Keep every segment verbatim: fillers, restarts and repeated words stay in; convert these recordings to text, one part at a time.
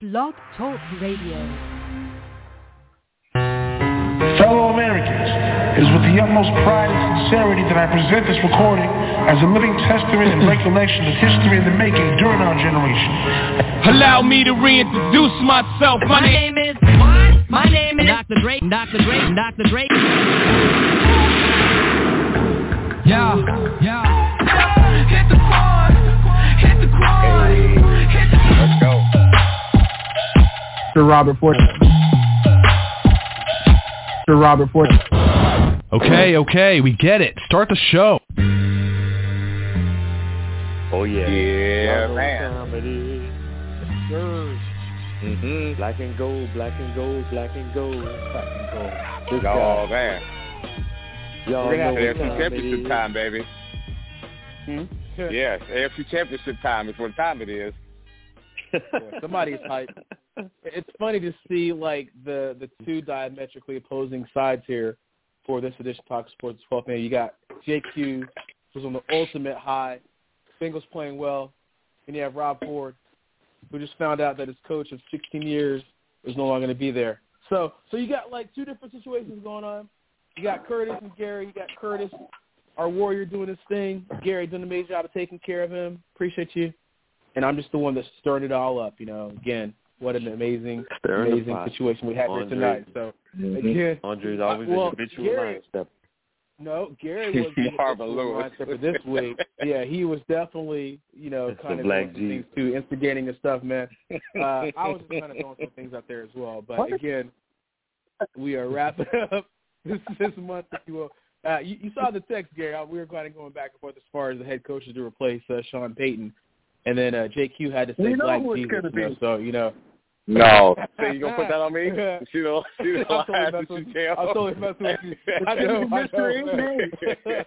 Blog Talk Radio. Fellow Americans, it is with the utmost pride and sincerity that I present this recording as a living testament and recollection of history in the making during our generation. Allow me to reintroduce myself. My, My name is what? My name is Doctor Dre. Doctor Dre. Doctor Dre. Yeah, yeah. Hit the quad. Hit the quad. Hit the quad. Let's go. Sir Robert Ford. Sir Robert Ford. Okay, okay, we get it. Start the show. Oh yeah. Yeah, Love man. Time it is. Sure. Mm-hmm. Black and gold, black and gold, black and gold, black and gold. This Oh, guy. man. Y'all We're going know to what have A F C time it Championship is. time, baby. Hmm? Yes, A F C Championship time is what time it is. Yeah, somebody's hype. It's funny to see like the the two diametrically opposing sides here for this edition of Talk Sports twelve. Man, you got J Q, who's on the ultimate high, Bengals playing well, and you have Rob Ford, who just found out that his coach of sixteen years is no longer going to be there. So, so you got like two different situations going on. You got Curtis and Gary. You got Curtis, our warrior, doing his thing. Gary doing an amazing job of taking care of him. Appreciate you. And I'm just the one that's stirring it all up, you know. Again, what an amazing, Stirring the amazing pot. situation we had here Andre. tonight. So, again, Andre's always well, a habitual Gary, line stepper. no, Gary was the Marvin habitual Lewis. line stepper this week. Yeah, he was definitely, you know, It's kind the of Black doing some G. things too, instigating and stuff, man. Uh, I was just kind of throwing some things out there as well. But, again, we are wrapping up this, this month, if you will. Uh, you, you saw the text, Gary. We were kind of going back and forth as far as the head coaches to replace uh, Sean Payton. And then uh, J Q had to say We know Black who it's Jesus, gonna you know, be. so, you know. No. So you going to put that on me? She the, she the I'm totally lies messing that you with you. tell. I'm totally messing with you. I know, I Mister know. Eight man. Nate.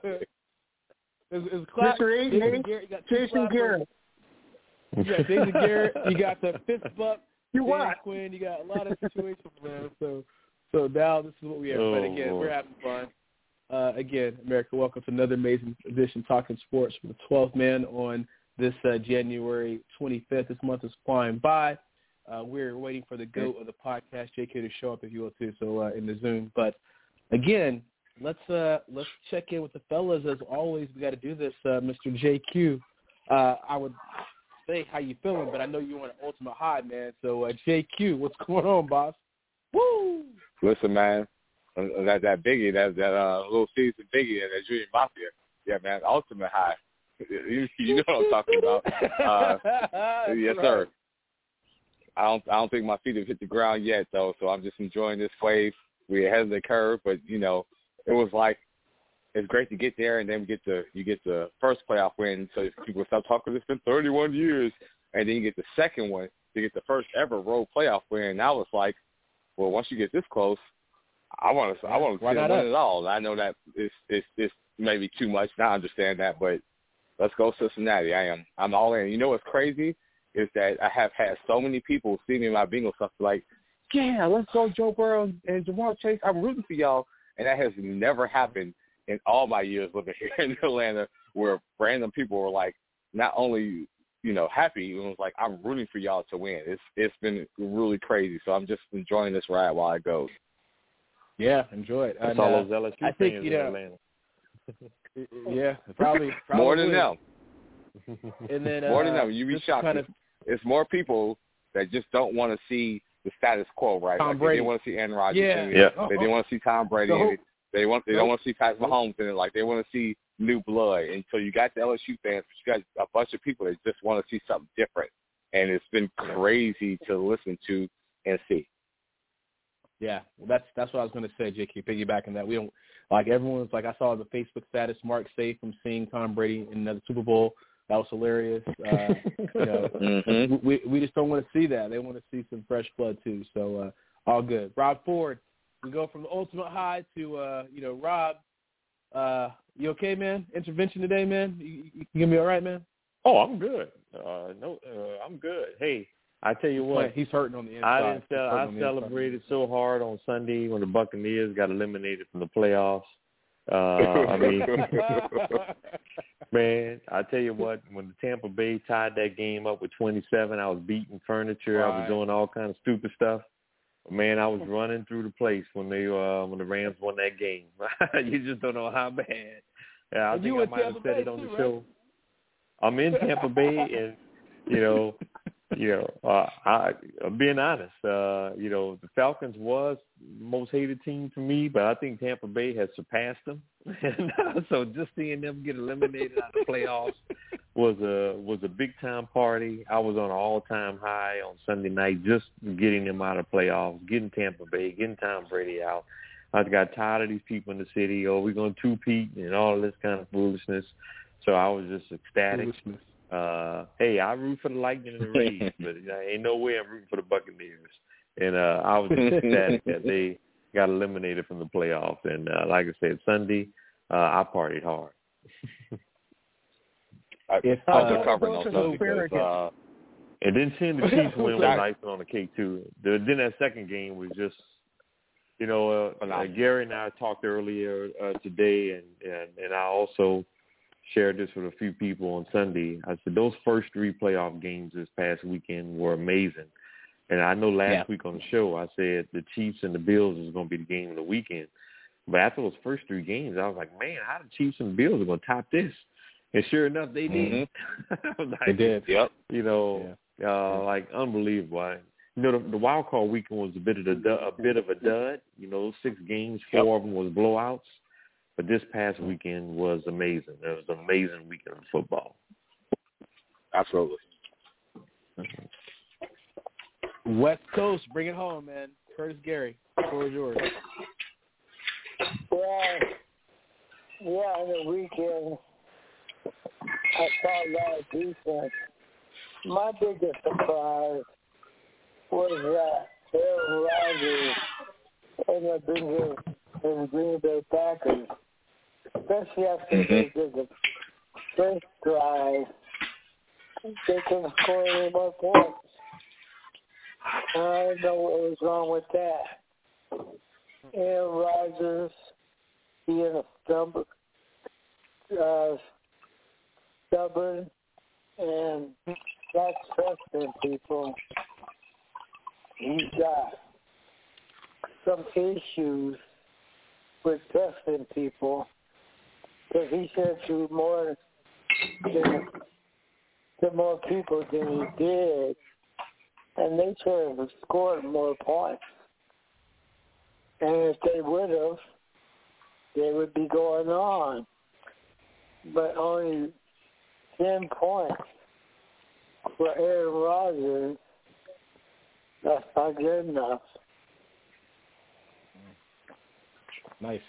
It's, it's class. Mister Eight Jason Nate. Garrett, you got two Jason clappers. Garrett. You got Jason Garrett. You got the fifth buck. You Dan what? Quinn. You got a lot of situations, man. So, so now this is what we have. Oh, but again, Lord. we're having fun. Uh, again, America, welcome to another amazing edition of Talking Sports for the twelfth man on this uh, January twenty-fifth. This month is flying by. Uh, we're waiting for the GOAT of the podcast, J K, to show up, if you will, too, so uh, in the Zoom. But, again, let's uh, let's check in with the fellas. As always, we got to do this, uh, Mister J Q. Uh, I would say how you feeling, but I know you're on an ultimate high, man. So, uh, J Q, what's going on, boss? Woo! Listen, man. uh, That that Biggie, that that uh, little season Biggie, and that Junior Mafia. Yeah, man. Ultimate high. You, you know what I'm talking about. Uh, yes, right. sir. I don't I don't think my feet have hit the ground yet, though, so I'm just enjoying this wave. We're ahead of the curve, but, you know, it was like it's great to get there, and then we get the you get the first playoff win, so people stop talking, it's been thirty-one years, and then you get the second one to get the first ever road playoff win. Now it's like, well, once you get this close, I want to I want to see them win it all. And I know that it's, it's, it's maybe too much, and I understand that, but let's go Cincinnati. I am. I'm all in. You know what's crazy? Is that I have had so many people see me in my bingo stuff like, yeah, let's go Joe Burrow and Jamar Chase. I'm rooting for y'all. And that has never happened in all my years living here in Atlanta, where random people were like, not only, you know, happy, it was like, I'm rooting for y'all to win. It's It's been really crazy. So I'm just enjoying this ride while it goes. Yeah, enjoy it. That's And, all uh, those L S U I think, fans you in know, Atlanta. yeah, probably, probably. More than them. And then, uh, More than them. You'd be this is shocked. kind of, It's more people that just don't want to see the status quo, right? Tom like Brady. They didn't want to see Aaron Rodgers. Yeah. in it. Yeah. They didn't want to see Tom Brady. The whole- in it. They want. They Nope. don't want to see Patrick Mahomes in it. Like they want to see new blood. And so you got the L S U fans, but you got a bunch of people that just want to see something different. And it's been crazy to listen to and see. yeah, well, that's that's what I was going to say, J K. Piggybacking that, we don't like everyone's like I saw the Facebook status Mark safe from seeing Tom Brady in another Super Bowl. That was hilarious. Uh, you know, Mm-hmm. we we just don't want to see that. They want to see some fresh blood too. So uh, all good. Rob Ford, we go from the ultimate high to uh, you know Rob. Uh, you okay, man? Intervention today, man? You, you, you gonna be all right, man? Oh, I'm good. Uh, no, uh, I'm good. Hey, I tell you what, He's hurting on the inside. I didn't. He's Cel- hurting I on the inside. celebrated so hard on Sunday when the Buccaneers got eliminated from the playoffs. Uh, I mean, Man, I tell you what, when the Tampa Bay tied that game up with twenty-seven, I was beating furniture. Right. I was doing all kinds of stupid stuff. Man, I was running through the place when they uh, when the Rams won that game. You just don't know how bad. Yeah, I and think you I in might Tampa have said Bay it on too, the right? show. I'm in Tampa Bay, and you know, you know, uh, I, I'm being honest. Uh, you know, the Falcons was the most hated team to me, but I think Tampa Bay has surpassed them. And uh, so just seeing them get eliminated out of the playoffs was a was a big time party. I was on an all time high on Sunday night, just getting them out of the playoffs, getting Tampa Bay, getting Tom Brady out. I got tired of these people in the city. Oh, we're going to two-peat and all this kind of foolishness. So I was just ecstatic. Uh, hey, I root for the Lightning and the Rays, but ain't no way I'm rooting for the Buccaneers. And uh, I was just ecstatic that they got eliminated from the playoffs. And uh, like I said, Sunday, uh, I partied hard. I, If, I was uh, recovering on Sunday because uh, and then seeing the Chiefs win was icing on the cake too. The, then that second game was just, you know, uh, uh, Gary and I talked earlier uh, today, and, and and I also shared this with a few people on Sunday. I said those first three playoff games this past weekend were amazing. And I know last yeah. week on the show I said the Chiefs and the Bills is going to be the game of the weekend. But after those first three games, I was like, man, how the Chiefs and Bills are going to top this? And sure enough, they did. Mm-hmm. I was like, they did. Yep. You know, yeah. uh, like unbelievable. You know, the, the wild card weekend was a bit of a, a bit of a dud. You know, six games, four yep. of them was blowouts. But this past weekend was amazing. It was an amazing weekend of football. Absolutely. West Coast, bring it home, man. Curtis Gary, the floor is yours. Well, yeah, on the weekend, I saw a lot of defense. My biggest surprise was that Aaron Rodgers ended up being the Green Bay Packers, especially after they did the first drive. They couldn't score any more points. I don't know what was wrong with that. Aaron Rodgers being a stubborn, uh, stubborn and not trusting people. He's got some issues with trusting people because he said to more than to more people than he did, and they should have scored more points. And if they would have, they would be going on. But only ten points for Aaron Rodgers, that's not good enough. Nice.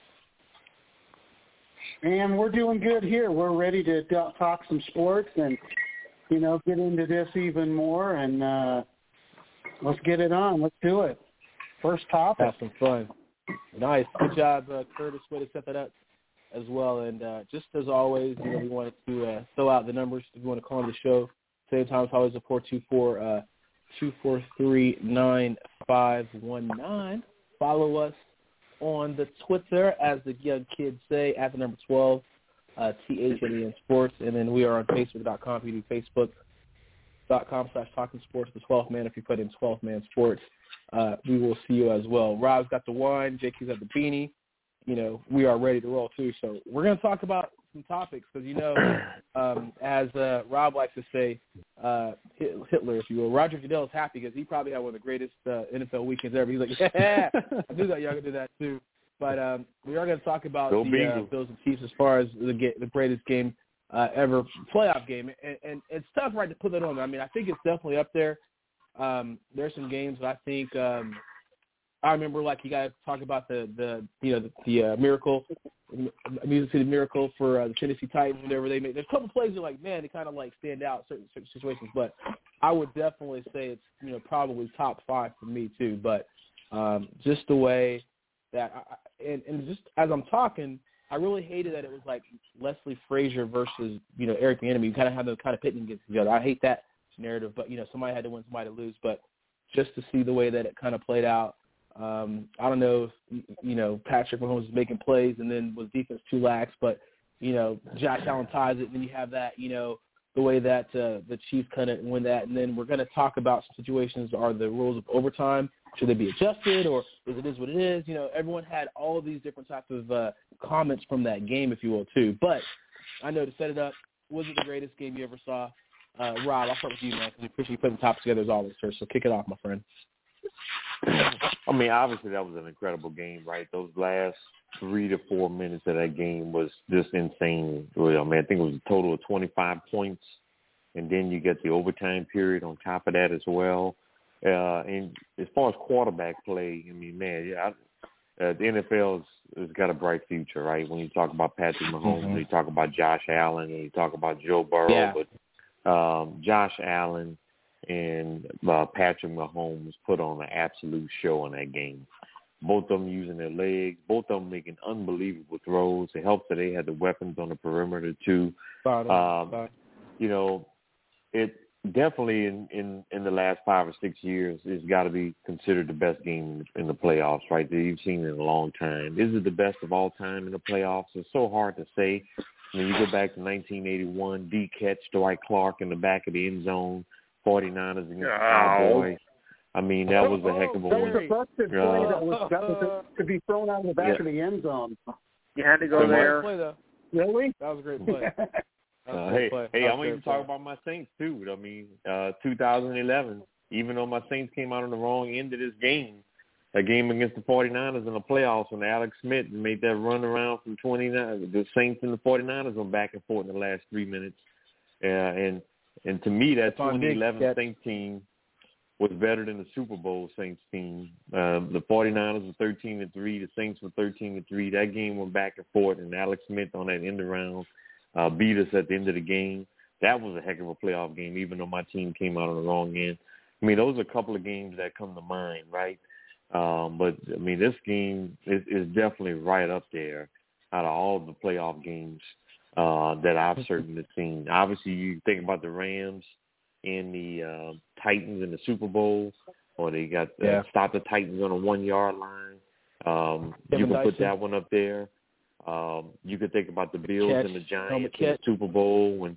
And we're doing good here. We're ready to talk some sports and, you know, get into this even more. And uh, let's get it on. Let's do it. First topic. Have some fun. Nice. Good job, uh, Curtis. Way to set that up as well. And uh, just as always, you know, we wanted to uh, throw out the numbers if you want to call on the show. Same time, it's always a four two four, two four three, nine five one nine. Follow us on the Twitter, as the young kids say, at the number twelve, uh, T H N E N Sports. And then we are on Facebook dot com. If you do Facebook dot com slash Talking Sports, the twelfth man. If you put in twelfth man Sports, uh, we will see you as well. Rob's got the wine. J Q's got the beanie. You know, we are ready to roll, too. So we're going to talk about some topics because, you know, um, as uh, Rob likes to say, uh, Hitler, if you will, Roger Goodell is happy because he probably had one of the greatest uh, N F L weekends ever. He's like, yeah, I knew that y'all could do that, too. But um, we are going to talk about Go the uh, Bills and Chiefs as far as the, the greatest game uh, ever, playoff game. And, and it's tough, right, to put that on. I mean, I think it's definitely up there. Um, there's some games that I think um, – I remember, like, you guys talk about the, the you know, the, the uh, miracle, Music City Miracle for uh, the Tennessee Titans, whatever they made. There's a couple plays that are like, man, they kind of, like, stand out in certain, certain situations. But I would definitely say it's, you know, probably top five for me, too. But um, just the way that I, – and, and just as I'm talking, I really hated that it was, like, Leslie Frazier versus, you know, Eric Bieniemy. You kind of have them kind of pitting against each other. I hate that narrative. But, you know, somebody had to win, somebody to lose. But just to see the way that it kind of played out, Um, I don't know if, you know, Patrick Mahomes was making plays and then was defense too lax, but you know, Josh Allen ties it, and then you have that, you know, the way that uh, the Chiefs couldn't win that. And then we're going to talk about situations. Are the rules of overtime, should they be adjusted, or is it is what it is? You know, everyone had all of these different types of uh, comments from that game, if you will, too. But I know to set it up, was it the greatest game you ever saw? Uh, Rob, I'll start with you, man, because we appreciate you putting the topic together as always, sir. So kick it off, my friend. I mean, obviously that was an incredible game, right? Those last three to four minutes of that game was just insane. Well, I mean, I think it was a total of twenty-five points, and then you get the overtime period on top of that as well. Uh, and as far as quarterback play, I mean, man, yeah, I, uh, the N F L has, has got a bright future, right? When you talk about Patrick Mahomes, mm-hmm. you talk about Josh Allen, and you talk about Joe Burrow, yeah. but um, Josh Allen and uh, Patrick Mahomes put on an absolute show in that game. Both of them using their legs, both of them making unbelievable throws. It helps that they had the weapons on the perimeter too. Um, you know, it definitely in, in, in the last five or six years, it's got to be considered the best game in the playoffs, right, that you've seen in a long time. Is it the best of all time in the playoffs? It's so hard to say. I mean, you go back to nineteen eighty-one, D catch Dwight Clark in the back of the end zone, forty-niners against the Cowboys. I mean, that was a heck of a that win. was a busted play uh, that was, that was a, to be thrown out of the back yeah. of the end zone. You had to go that there. Play, though. Really? That was a great play. Uh, hey, hey, I'm going to talk about my Saints, too. I mean, uh, two thousand eleven, even though my Saints came out on the wrong end of this game, a game against the forty-niners in the playoffs when Alex Smith made that run around from twenty-nine. The Saints and the forty-niners went back and forth in the last three minutes. Uh, and and to me, that twenty eleven Saints team was better than the Super Bowl Saints team. Um, the forty-niners were thirteen to three. The Saints were thirteen to three. That game went back and forth, and Alex Smith on that end around uh, beat us at the end of the game. That was a heck of a playoff game, even though my team came out on the wrong end. I mean, those are a couple of games that come to mind, right? Um, but, I mean, this game is, is definitely right up there out of all of the playoff games uh, that I've certainly seen. Obviously, you think about the Rams and the uh, Titans in the Super Bowl, or they got uh, yeah. stopped the Titans on a one-yard line. Um, you can put that one up there. Um, you could think about the Bills catch. and the Giants in the Super Bowl when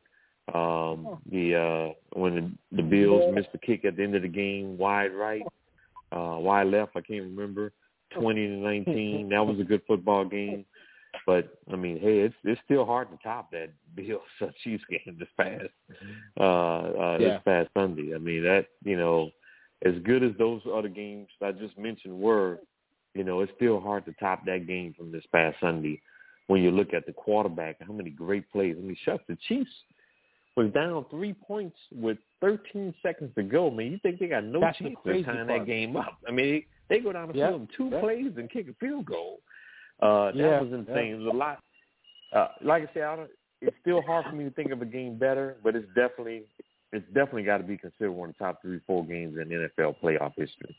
um, the uh, when the, the Bills missed the kick at the end of the game, wide right. Uh, wide left, I can't remember, twenty to nineteen. That was a good football game. But, I mean, hey, it's it's still hard to top that Bills Chiefs game this past, uh, uh, yeah. this past Sunday. I mean, that, you know, as good as those other games I just mentioned were, you know, it's still hard to top that game from this past Sunday when you look at the quarterback and how many great plays. I mean, shucks, the Chiefs was down three points with thirteen seconds to go. I mean, you think they got no That's chance the of tying part. that game up. I mean, they, they go down the yeah. field in two yeah. plays and kick a field goal. Uh, that yeah. was insane. Yeah. It was a lot. Uh, like I said, I don't, it's still hard for me to think of a game better, but it's definitely it's definitely got to be considered one of the top three, four games in N F L playoff history.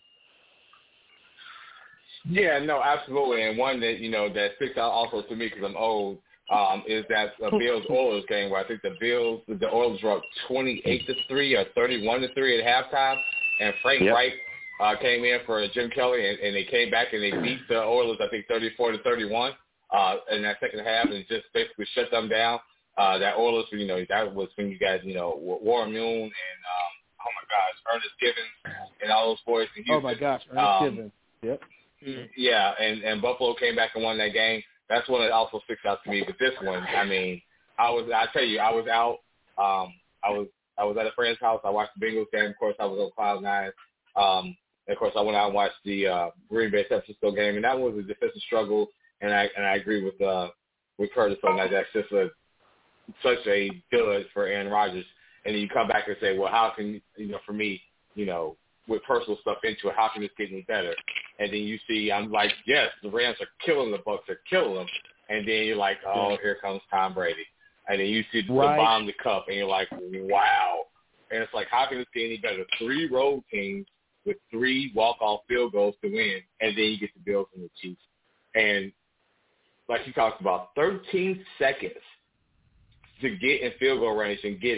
Yeah, no, absolutely. And one that, you know, that sticks out also to me because I'm old um, is that uh, Bills-Oilers game where I think the Bills, the Oilers were up twenty-eight to three or thirty-one to three at halftime, and Frank yep. Wright uh, came in for Jim Kelly, and, and they came back and they beat the Oilers, I think, thirty-four to thirty-one uh, in that second half and just basically shut them down. Uh, that Oilers, you know, that was when you guys, you know, Warren Moon and, um, oh, my gosh, Ernest Givens and all those boys in Houston. Oh, my gosh, Ernest um, Givens. Yep. Yeah, and, and Buffalo came back and won that game. That's one that also sticks out to me. But this one, I mean, I was, I tell you, I was out. Um, I was, I was at a friend's house. I watched the Bengals game. Of course, I was on cloud nine. Um, and of course, I went out and watched the uh, Green Bay San Francisco game, and that was a defensive struggle. And I and I agree with uh, with Curtis on that. That's just a such a dud for Aaron Rodgers. And then you come back and say, well, how can you know? For me, you know, with personal stuff into it, how can this get any better? And then you see, I'm like, yes, the Rams are killing the Bucs, are killing them. And then you're like, oh, here comes Tom Brady. And then you see the, right. the bomb the cup, and you're like, wow. And it's like, how can this get any better? Three road teams with three walk-off field goals to win, and then you get the Bills and the Chiefs. And like you talked about, thirteen seconds to get in field goal range and get it,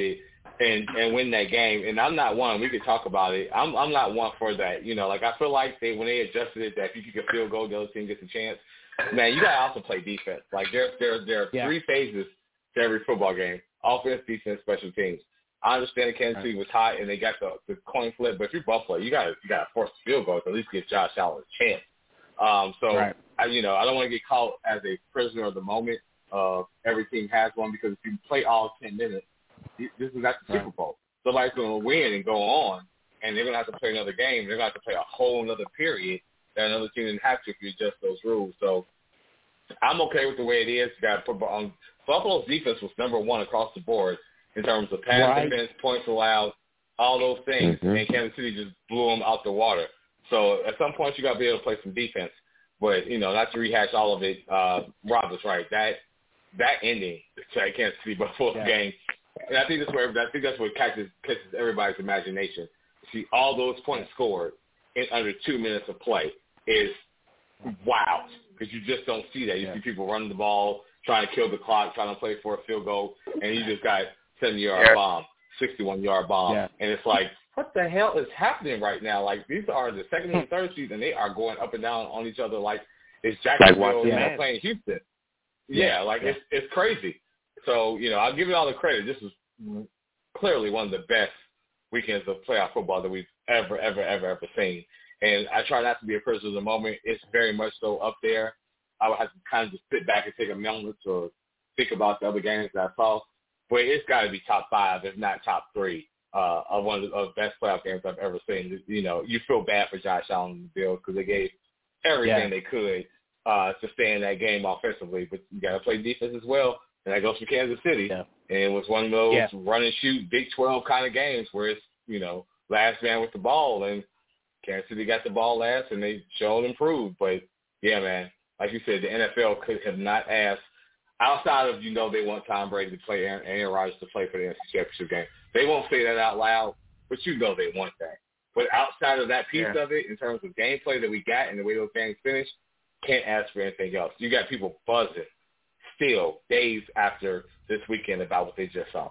and and win that game. And I'm not one. We could talk about it. I'm I'm not one for that. You know, like I feel like they when they adjusted it that if you kick a field goal, the other team gets a chance. Man, you gotta also play defense. Like there there there are yeah. three phases to every football game: offense, defense, special teams. I understand that Kansas City was hot and they got the, the coin flip, but if you're Buffalo, you got to you got to force the field goal to at least give Josh Allen a chance. Um, so right. I, you know, I don't want to get caught as a prisoner of the moment. Uh, every team has one because if you play all ten minutes, this is not the Super Bowl. Somebody's going to win and go on, and they're going to have to play another game. They're going to have to play a whole other period that another team didn't have to if you adjust those rules. So I'm okay with the way it is. You got to put on Buffalo's defense was number one across the board in terms of pass right. defense, points allowed, all those things, mm-hmm. and Kansas City just blew them out the water. So at some point you got to be able to play some defense. But, you know, not to rehash all of it, uh, Rob was right. That that ending to that Kansas City Buffalo yeah. game, and I think that's where I think that's what catches, catches everybody's imagination. See all those points scored in under two minutes of play is wow, because you just don't see that. You yeah. see people running the ball, trying to kill the clock, trying to play for a field goal, and you just got seventy-yard yeah. bomb, sixty-one-yard bomb. Yeah. And it's like, what the hell is happening right now? Like, these are the second and third seeds, and they are going up and down on each other like it's Jacksonville like yeah. playing Houston. Yeah, yeah. like yeah. it's it's crazy. So, you know, I'll give it all the credit. This is clearly one of the best weekends of playoff football that we've ever, ever, ever, ever seen. And I try not to be a prisoner of the moment. It's very much so up there. I would have to kind of just sit back and take a moment to think about the other games that I saw. But it's got to be top five, if not top three, uh, of one of the of best playoff games I've ever seen. You know, you feel bad for Josh Allen and the Bills because they gave everything yeah. they could uh, to stay in that game offensively. But you got to play defense as well, and that goes for Kansas City. Yeah. And it was one of those yeah. run and shoot Big twelve kind of games where it's, you know, last man with the ball, and Kansas City got the ball last, and they showed improved. But, yeah, man, like you said, the N F L could have not asked, outside of, you know, they want Tom Brady to play Aaron, Aaron Rodgers to play for the N F C Championship game. They won't say that out loud, but you know they want that. But outside of that piece yeah. of it, in terms of gameplay that we got and the way those games finished, can't ask for anything else. You got people buzzing still days after this weekend about what they just saw.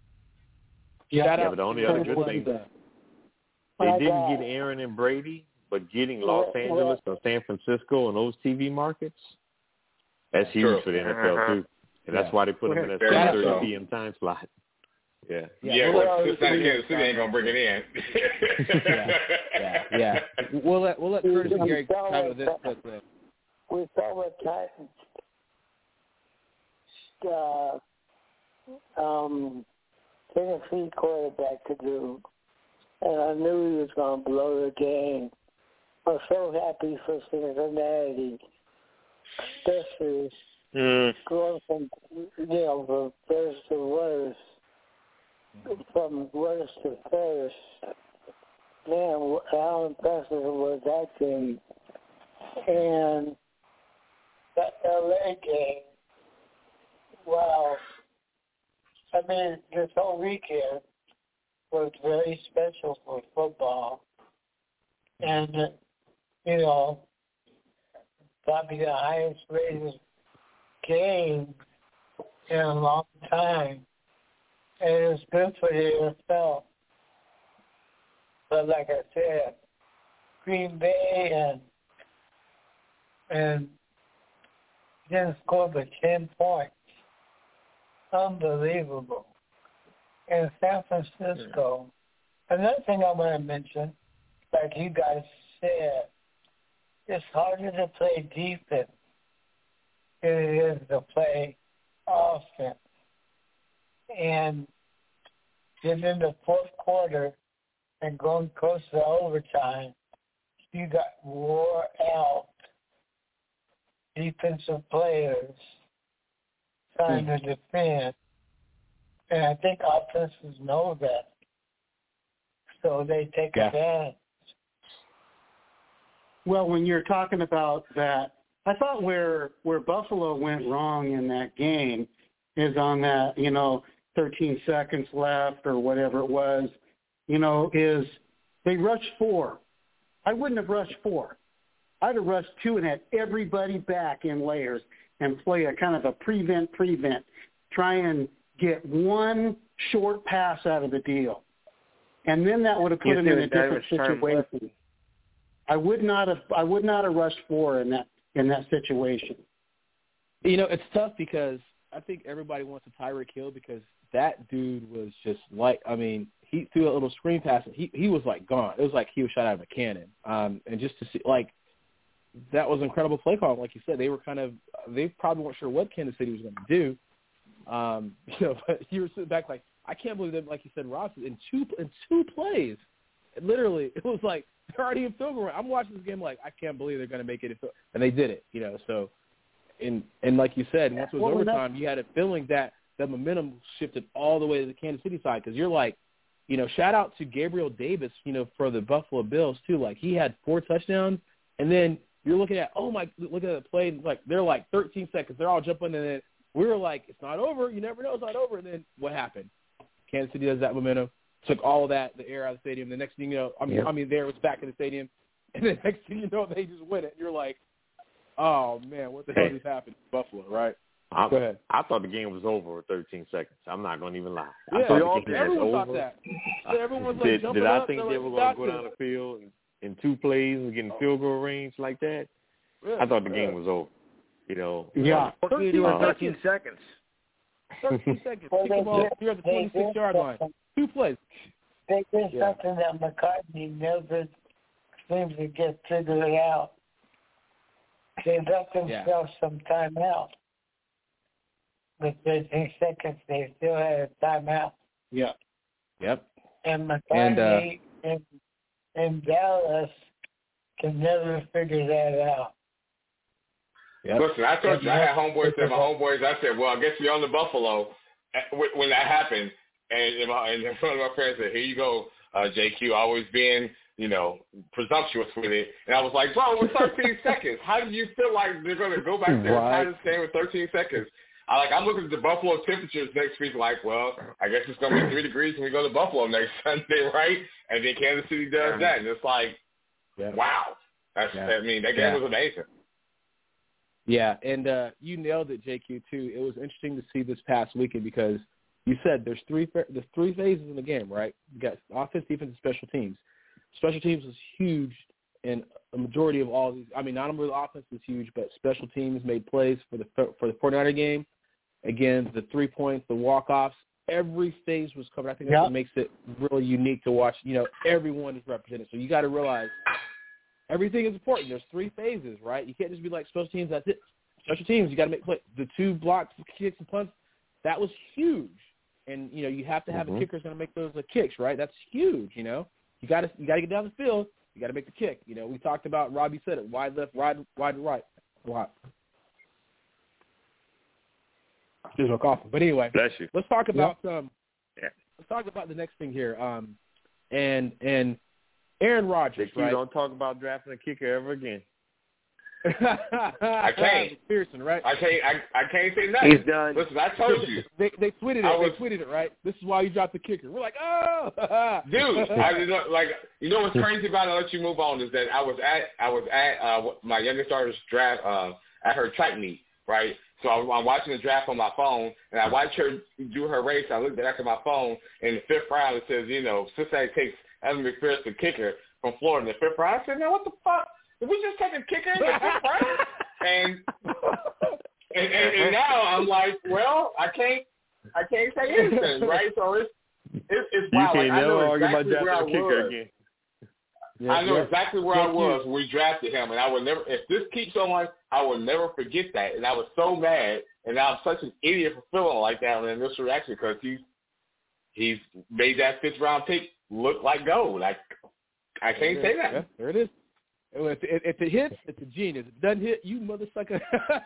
Yeah, yeah but the only other good thing, they didn't get Aaron and Brady, but getting Los Angeles or San Francisco and those T V markets, that's huge True. for the N F L too. And that's yeah. why they put them in that Very seven thirty so. p.m. time slot. Yeah. Yeah, yeah. well, Well, Cincinnati, Kansas City ain't gonna bring it in. yeah, yeah, yeah. We'll let we'll let Curtis and Gary come to this, but uh, we saw what Titans uh, um, Tennessee quarterback could do, and I knew he was going to blow the game. I'm so happy for Cincinnati, especially Mm. going from, you know, from first to worst, from worst to first. Man, how impressive was that game? And that L A game, wow. I mean, this whole weekend was very special for football. And, you know, probably the highest rated game in a long time. And it's good for the N F L. But like I said, Green Bay and and didn't score but ten points. Unbelievable. And San Francisco, another thing I want to mention, like you guys said, it's harder to play defense than it is to play offense. And then in the fourth quarter and going close to overtime, you got wore out defensive players trying to defend. And I think offenses know that. So they take yeah. advantage. Well, when you're talking about that, I thought where where Buffalo went wrong in that game is on that, you know, thirteen seconds left or whatever it was, you know, is they rushed four. I wouldn't have rushed four. I'd have rushed two and had everybody back in layers and play a kind of a prevent, prevent. Try and get one short pass out of the deal. And then that would have put You him see in a what that different was trying to- situation. I would not have I would not have rushed four in that in that situation. You know, it's tough because I think everybody wants a Tyreek Hill because that dude was just like, I mean, he threw a little screen pass and he, he was like gone. It was like he was shot out of a cannon. Um, and just to see, like, that was incredible play call. Like you said, they were kind of, they probably weren't sure what Kansas City was going to do. Um, you know, but you were sitting back like, I can't believe that, like you said, Ross, in two in two plays, literally, it was like they're already in field goal range. I'm watching this game like, I can't believe they're going to make it, and they did it. You know, so and and like you said, once it was well, overtime, you had a feeling that the momentum shifted all the way to the Kansas City side because you're like, you know, shout out to Gabriel Davis, you know, for the Buffalo Bills too. Like he had four touchdowns, and then you're looking at, oh my, look at the play. Like they're like thirteen seconds, they're all jumping, and then we were like, it's not over. You never know, it's not over. And then what happened? Kansas City does that momentum, took all of that, the air out of the stadium. The next thing you know, I mean, Yep. I mean, there was back in the stadium, and the next thing you know, they just win it. You're like, oh man, what the hell just happened in Buffalo, right? I, Go ahead. I thought the game was over with thirteen seconds. I'm not going to even lie. I Yeah, thought the game everyone was thought over. that. So everyone was like did jumping did I up, think they're they like, were going to "We go got down this." the field in, in two plays and get in field goal range like that? Yeah, I thought the yeah. game was over. You know. Yeah. What can you do in Uh, thirteen seconds? thirteen seconds. Well, Kick they the ball. did- You're at the they twenty-six yard did line. something. Two plays. They did Yeah. something that McCartney never seems to get figured out. They let themselves some time out. With thirteen seconds, they still had a timeout. Yeah. Yep. And And, uh, McCartney in, in Dallas can never figure that out. Yep. Listen, I told you, I had homeboys and my homeboys, I said, well, I guess you're on the Buffalo when that happened. And, and one of my friends said, here you go, uh, J Q, always being, you know, presumptuous with it. And I was like, bro, with thirteen seconds, how do you feel like they're going to go back there Right. and tie this game with thirteen seconds? I like I'm looking at the Buffalo temperatures next week like, well, I guess it's going to be three degrees when we go to Buffalo next Sunday, right? And then Kansas City does that. And it's like, Yeah. wow. That's, Yeah. I mean, that game Yeah. was amazing. Yeah, and uh, you nailed it, J Q, too. It was interesting to see this past weekend because you said there's three there's three phases in the game, right? You got offense, defense, and special teams. Special teams was huge in a majority of all these. I mean, not only the offense was huge, but special teams made plays for the for the forty-niner game. Again, the three points, the walk-offs, every phase was covered. I think that's Yep. what makes it really unique to watch. You know, everyone is represented. So you got to realize everything is important. There's three phases, right? You can't just be like special teams, that's it. Special teams, you got to make play. The two blocks, kicks, and punts, that was huge. And, you know, you have to have Mhm. a kicker who's going to make those uh, kicks, right? That's huge, you know. You got to you got to get down the field. You got to make the kick. You know, we talked about, Robbie said it, wide left, wide, wide right. Wow. Excuse my coughing. But anyway, Bless you. let's talk about um, Yeah. let's talk about the next thing here. Um, and and Aaron Rodgers, J Q, right? don't talk about drafting a kicker ever again. I can't. Pearson, right? I can't. I, I can't say nothing. He's done. Listen, I told you, They they tweeted it. I was- they tweeted it, right? This is why you dropped the kicker. We're like, oh, dude. I did not, like you know what's crazy about it? I'll let you move on. Is that I was at I was at uh, my youngest daughter's draft uh, at her track meet, right? So I'm, I'm watching the draft on my phone, and I watched her do her race. I looked back at my phone, and in the fifth round it says, you know, Cincinnati takes Evan McPherson, kicker from Florida, in the fifth round. I said, man, what the fuck? Did we just take a kicker in the fifth round? And and, and and now I'm like, well, I can't, I can't say anything, right? So it's it's, it's You wow. can't Like, I never know argue exactly about where I drafting a kicker was. again. Yeah, I know yeah. exactly where I Thank you. was when we drafted him, and I will never. If this keeps on, I will never forget that. And I was so mad, and I'm such an idiot for feeling like that on the initial reaction because he's he's made that fifth round pick look like gold. Like I can't say that. Yeah, there it is. If it, if it hits, it's a genius. If it doesn't hit, you mother sucker.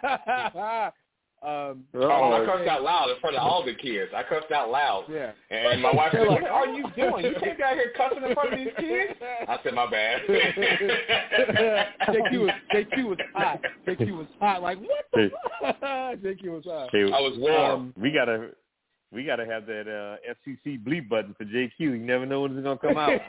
um, Oh, I cussed out loud in front of all the kids. I cussed out loud. Yeah. And my wife said, Like, what are you doing? You can't be out here cussing in front of these kids? I said, my bad. J Q was J Q was hot. J Q was hot. Like what the fuck? J Q was hot. Hey, I was warm. Um, we gotta we gotta have that uh, F C C bleep button for J Q. You never know when it's gonna come out.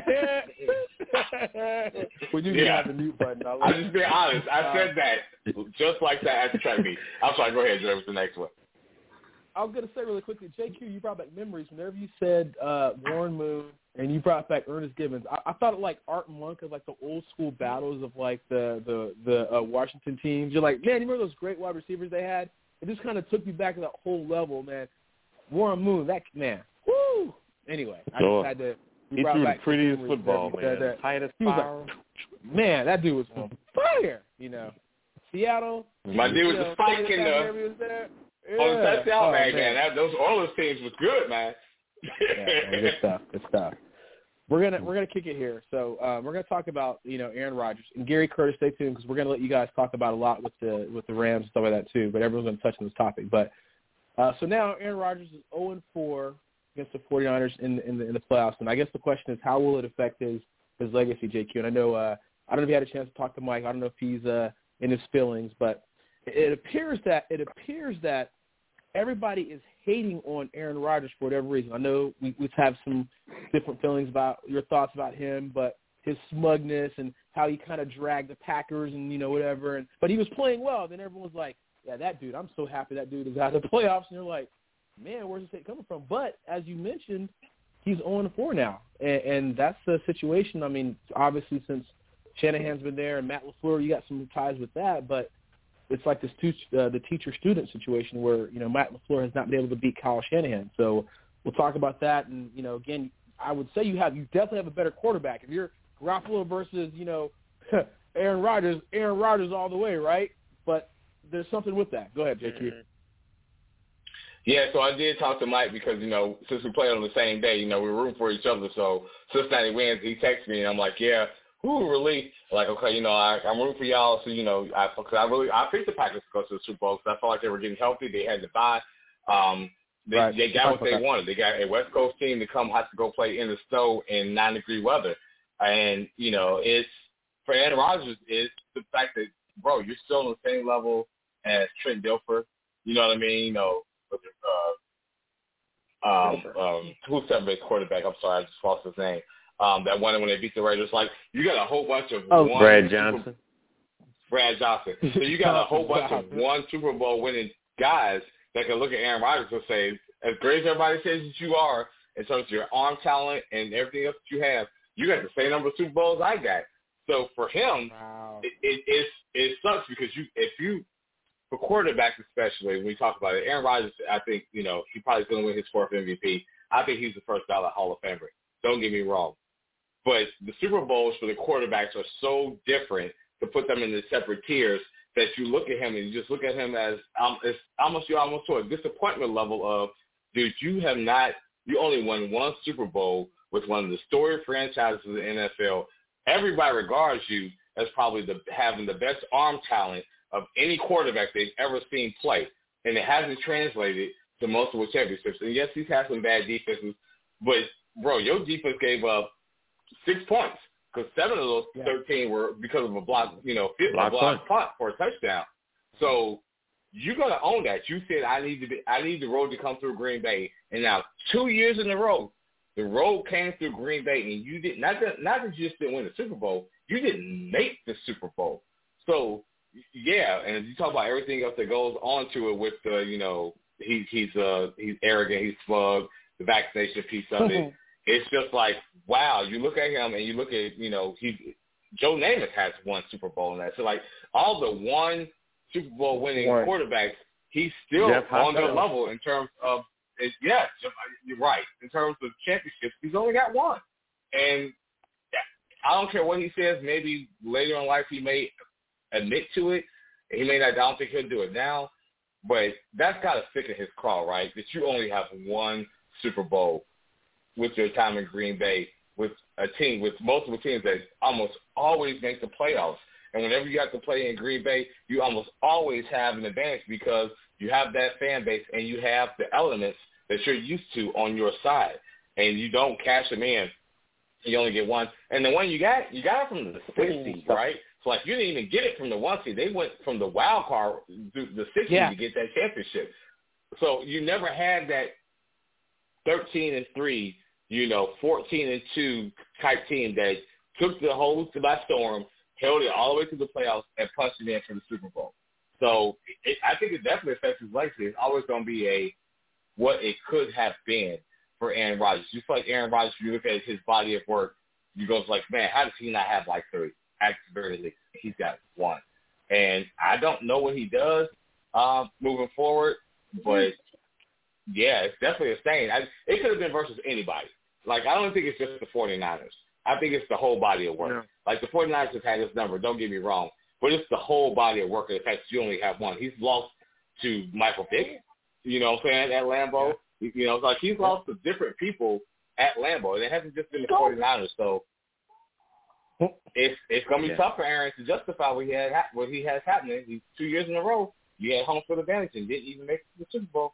When you Yeah. have the mute button, I I'm like just being honest. I said that just like that at the track meet. I'm sorry. Go ahead, Joe, with the next one. I was going to say really quickly, J Q, you brought back memories. Whenever you said uh, Warren Moon and you brought back Ernest Gibbons, I, I thought of like Art Monk of like the old school battles of like the the the uh, Washington teams. You're like, man, you remember those great wide receivers they had? It just kind of took me back to that whole level, man. Warren Moon, that man, woo. Anyway, I sure. just had to. He threw the prettiest football, man. That, Tightest fire. Like, man, that dude was on fire. You know, Seattle. My dude was a spike in the. Yeah. On the touchdown, oh, man, man. man. That, those Oilers teams was good, man. yeah, man, good stuff. Good stuff. We're gonna we're gonna kick it here. So um, we're gonna talk about you know Aaron Rodgers and Gary Curtis. Stay tuned because we're gonna let you guys talk about a lot with the with the Rams and stuff like that too. But everyone's gonna touch on this topic. But uh, so now Aaron Rodgers is oh and four against the 49ers in the, in the in the playoffs. And I guess the question is, how will it affect his his legacy, J Q? And I know uh, I don't know if you had a chance to talk to Mike. I don't know if he's uh, in his feelings, but it appears that it appears that everybody is hating on Aaron Rodgers for whatever reason. I know we, we have some different feelings about your thoughts about him, but his smugness and how he kind of dragged the Packers and, you know, whatever. And but he was playing well. Then everyone's like, yeah, that dude, I'm so happy that dude is out of the playoffs. And you're like, man, where's this hate coming from? But as you mentioned, he's oh and four now. And, and that's the situation. I mean, obviously since Shanahan's been there and Matt LaFleur, you got some ties with that, but it's like this two, uh, the teacher-student situation where, you know, Matt LaFleur has not been able to beat Kyle Shanahan. So we'll talk about that. And, you know, again, I would say you have you definitely have a better quarterback. If you're Garoppolo versus, you know, Aaron Rodgers, Aaron Rodgers all the way, right? But there's something with that. Go ahead, J Q. Yeah, so I did talk to Mike because, you know, since we played on the same day, you know, we were rooting for each other. So Cincinnati wins. He texts me, and I'm like, yeah. Who really like okay, you know, I, I'm rooting for y'all. So you know, I because I really I picked the Packers to go to the Super Bowl because I felt like they were getting healthy. They had to buy. Um, they, right. they got what they wanted. They got a West Coast team to come have to go play in the snow in nine degree weather, and you know, it's for Aaron Rodgers. It's the fact that bro, you're still on the same level as Trent Dilfer. You know what I mean? You know, uh, um, um, who's seven base quarterback? I'm sorry, I just lost his name. Um, that won it when they beat the Raiders. Like, you got a whole bunch of oh, one Brad Super, Johnson. Brad Johnson. So you got a whole bunch of one Super Bowl winning guys that can look at Aaron Rodgers and say, as great as everybody says that you are, in terms of your arm talent and everything else that you have, you got the same number of Super Bowls I got. So for him, wow. it, it, it, it sucks because you, if you, for quarterbacks especially, when we talk about it, Aaron Rodgers, I think, you know, he probably going to win his fourth M V P. I think he's the first ballot Hall of Famer. Don't get me wrong. But the Super Bowls for the quarterbacks are so different to put them in the separate tiers that you look at him and you just look at him as um, it's almost you almost to a disappointment level of, dude, you have not you only won one Super Bowl with one of the storied franchises in the N F L. Everybody regards you as probably the having the best arm talent of any quarterback they've ever seen play, and it hasn't translated to multiple championships. And yes, he's had some bad defenses, but bro, your defense gave up six points because seven of those yeah. thirteen were because of a block, you know, fifth block, block punt for a touchdown. So you're gonna own that. You said I need to be, I need the road to come through Green Bay, and now two years in a row, the road came through Green Bay, and you did not that not that you just didn't win the Super Bowl, you didn't make the Super Bowl. So yeah, and you talk about everything else that goes on to it with the, you know, he, he's uh he's arrogant, he's smug, the vaccination piece of it. It's just like, wow, you look at him and you look at, you know, he Joe Namath has one Super Bowl in that. So, like, all the one Super Bowl winning one. quarterbacks, he's still Jeff on their level in terms of, it, yeah, you're right. In terms of championships, he's only got one. And I don't care what he says. Maybe later in life he may admit to it. He may not. I don't think he'll do it now. But that's got to stick in his craw, right, that you only have one Super Bowl with your time in Green Bay, with a team, with multiple teams that almost always make the playoffs. And whenever you have to play in Green Bay, you almost always have an advantage because you have that fan base and you have the elements that you're used to on your side. And you don't cash them in. You only get one. And the one you got, you got it from the sixth seed, right? So, like, you didn't even get it from the one seed. They went from the wild card to the sixth yeah. seed to get that championship. So you never had that thirteen and three, you know, fourteen and two type team that took the whole by storm, held it all the way to the playoffs, and punched it in for the Super Bowl. So it, I think it definitely affects his legacy. It's always going to be a what it could have been for Aaron Rodgers. You feel like Aaron Rodgers, you look at his body of work, you go like, man, how does he not have like three? At the very least, he's got one. And I don't know what he does uh, moving forward, but, yeah, it's definitely a stain. I, it could have been versus anybody. Like, I don't think it's just the 49ers. I think it's the whole body of work. Yeah. Like, the 49ers have had this number, don't get me wrong, but it's the whole body of work. In fact, you only have one. He's lost to Michael Vick, you know what I'm saying, at Lambeau. Yeah. You know, it's like he's lost to different people at Lambeau, and it hasn't just been the 49ers. So it's it's going to be yeah. tough for Aaron to justify what he, had, what he has happening. He's two years in a row, you had home field advantage and didn't even make the Super Bowl.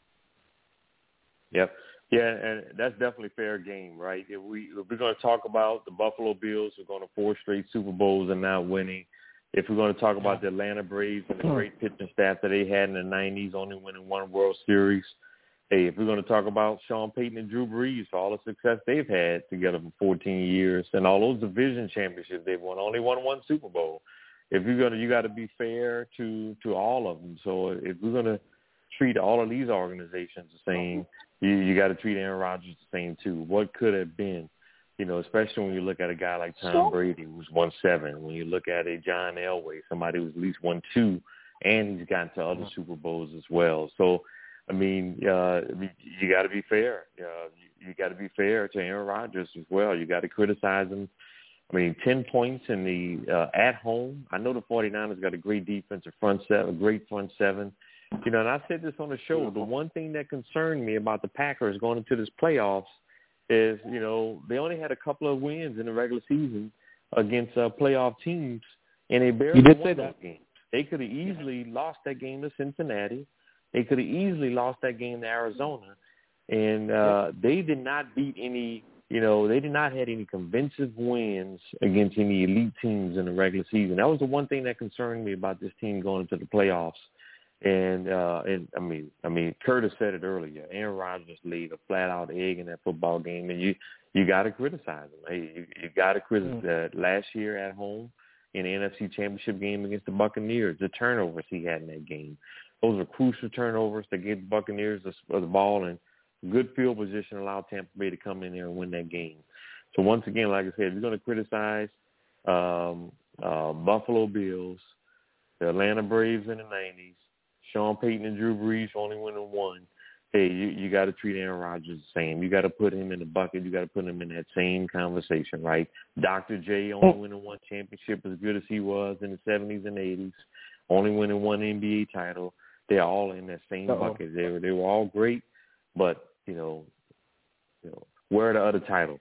Yep. Yeah, and that's definitely fair game, right? If, we, if we're going to talk about the Buffalo Bills, we're going to four straight Super Bowls and not winning. If we're going to talk about the Atlanta Braves and the great pitching staff that they had in the nineties, only winning one World Series. Hey, if we're going to talk about Sean Payton and Drew Brees for all the success they've had together for fourteen years and all those division championships they've won, only won one Super Bowl. If you're going to, you got to be fair to, to all of them. So if we're going to treat all of these organizations the same, you, you got to treat Aaron Rodgers the same too. What could have been, you know, especially when you look at a guy like Tom Brady, who's won seven. When you look at a John Elway, somebody who's at least won two, and he's gotten to other Super Bowls as well. So, I mean, uh, you got to be fair. Uh, you, you got to be fair to Aaron Rodgers as well. You got to criticize him. I mean, ten points in the uh, at home. I know the 49ers got a great defensive front seven, a great front seven. You know, and I said this on the show. The one thing that concerned me about the Packers going into this playoffs is, you know, they only had a couple of wins in the regular season against uh, playoff teams, and they barely won those that. games. They could have easily lost that game to Cincinnati. They could have easily lost that game to Arizona, and uh, they did not beat any, you know, they did not have any convincing wins against any elite teams in the regular season. That was the one thing that concerned me about this team going into the playoffs. And, uh, and I mean, I mean, Curtis said it earlier. Aaron Rodgers laid a flat-out egg in that football game, and you you got to criticize him. Hey, you, you got to criticize mm-hmm. uh, last year at home in the N F C Championship game against the Buccaneers, the turnovers he had in that game. Those are crucial turnovers to get the Buccaneers the, the ball, and good field position allowed Tampa Bay to come in there and win that game. So once again, like I said, we're going to criticize um, uh, Buffalo Bills, the Atlanta Braves in the nineties, Sean Payton and Drew Brees only winning one. Hey, you, you got to treat Aaron Rodgers the same. You got to put him in the bucket. You got to put him in that same conversation, right? Doctor J only winning one championship as good as he was in the seventies and eighties, only winning one N B A title. They're all in that same Uh-oh. bucket. They were they were all great, but you know, you know, where are the other titles?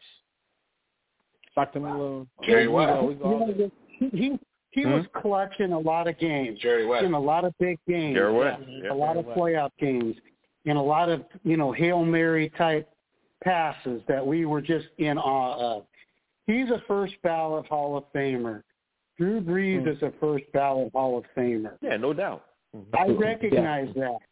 Doctor Malone, Jerry West. He, he, he hmm? was clutching a lot of games. Jerry West. In a lot of big games. Jerry West. Yeah, Yeah. A lot of playoff games. In a lot of, you know, Hail Mary type passes that we were just in awe of. He's a first ballot Hall of Famer. Drew Brees hmm. is a first ballot Hall of Famer. Yeah, no doubt. I recognize yeah. that.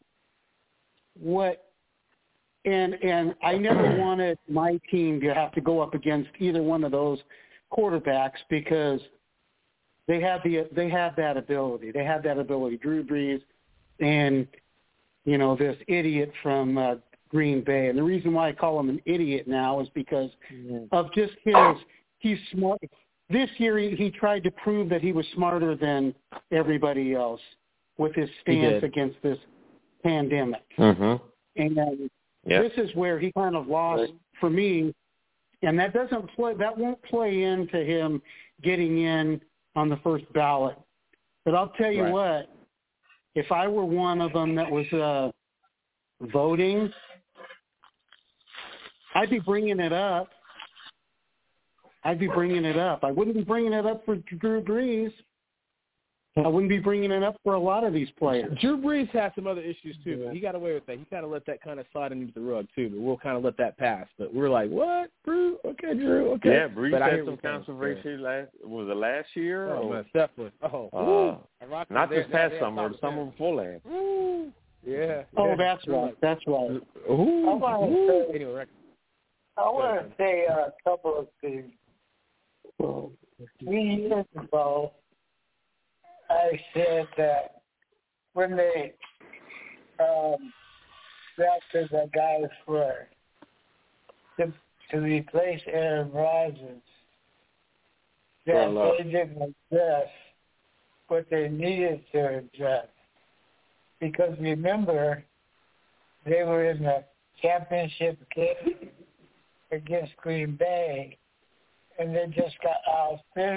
What and and I never wanted my team to have to go up against either one of those quarterbacks because they have the they have that ability. They have that ability. Drew Brees and you know this idiot from uh, Green Bay. And the reason why I call him an idiot now is because mm-hmm. of just his he's smart. This year he, he tried to prove that he was smarter than everybody else with his stance against this pandemic. Mm-hmm. And um, yep. this is where he kind of lost right. for me, and that doesn't play. That won't play into him getting in on the first ballot. But I'll tell you right. what, if I were one of them that was uh, voting, I'd be bringing it up. I'd be bringing it up. I wouldn't be bringing it up for Drew Brees. I wouldn't be bringing it up for a lot of these players. Drew Brees has some other issues, too. Yeah. But he got away with that. He kind of let that kind of slide underneath the rug, too. But we'll kind of let that pass. But we're like, what, Drew? Okay, Drew, okay. Yeah, Brees but had some controversy last, was it last year? Oh, or? man, definitely. Oh, uh, not this past summer, the summer before last. Ooh. Yeah. Oh, yeah. that's right. That's right. Ooh. I want to say, anyway, I want to say a couple of things. Well, three years ago, I said that when they um, drafted the guys for to, to replace Aaron Rodgers. That they didn't address what they needed to address. Because remember, they were in the championship game against Green Bay, and they just got out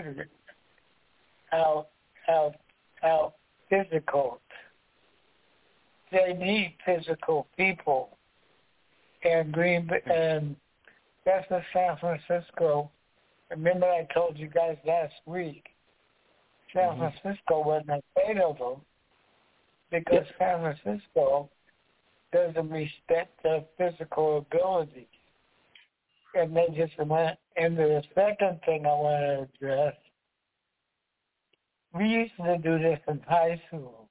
out out out physical. They need physical people, and Green Bay, and that's what San Francisco. Remember, I told you guys last week. San mm-hmm. Francisco wasn't afraid of them because yes. San Francisco doesn't respect their physical ability. And they just went into the second thing I want to address. We used to do this in high school.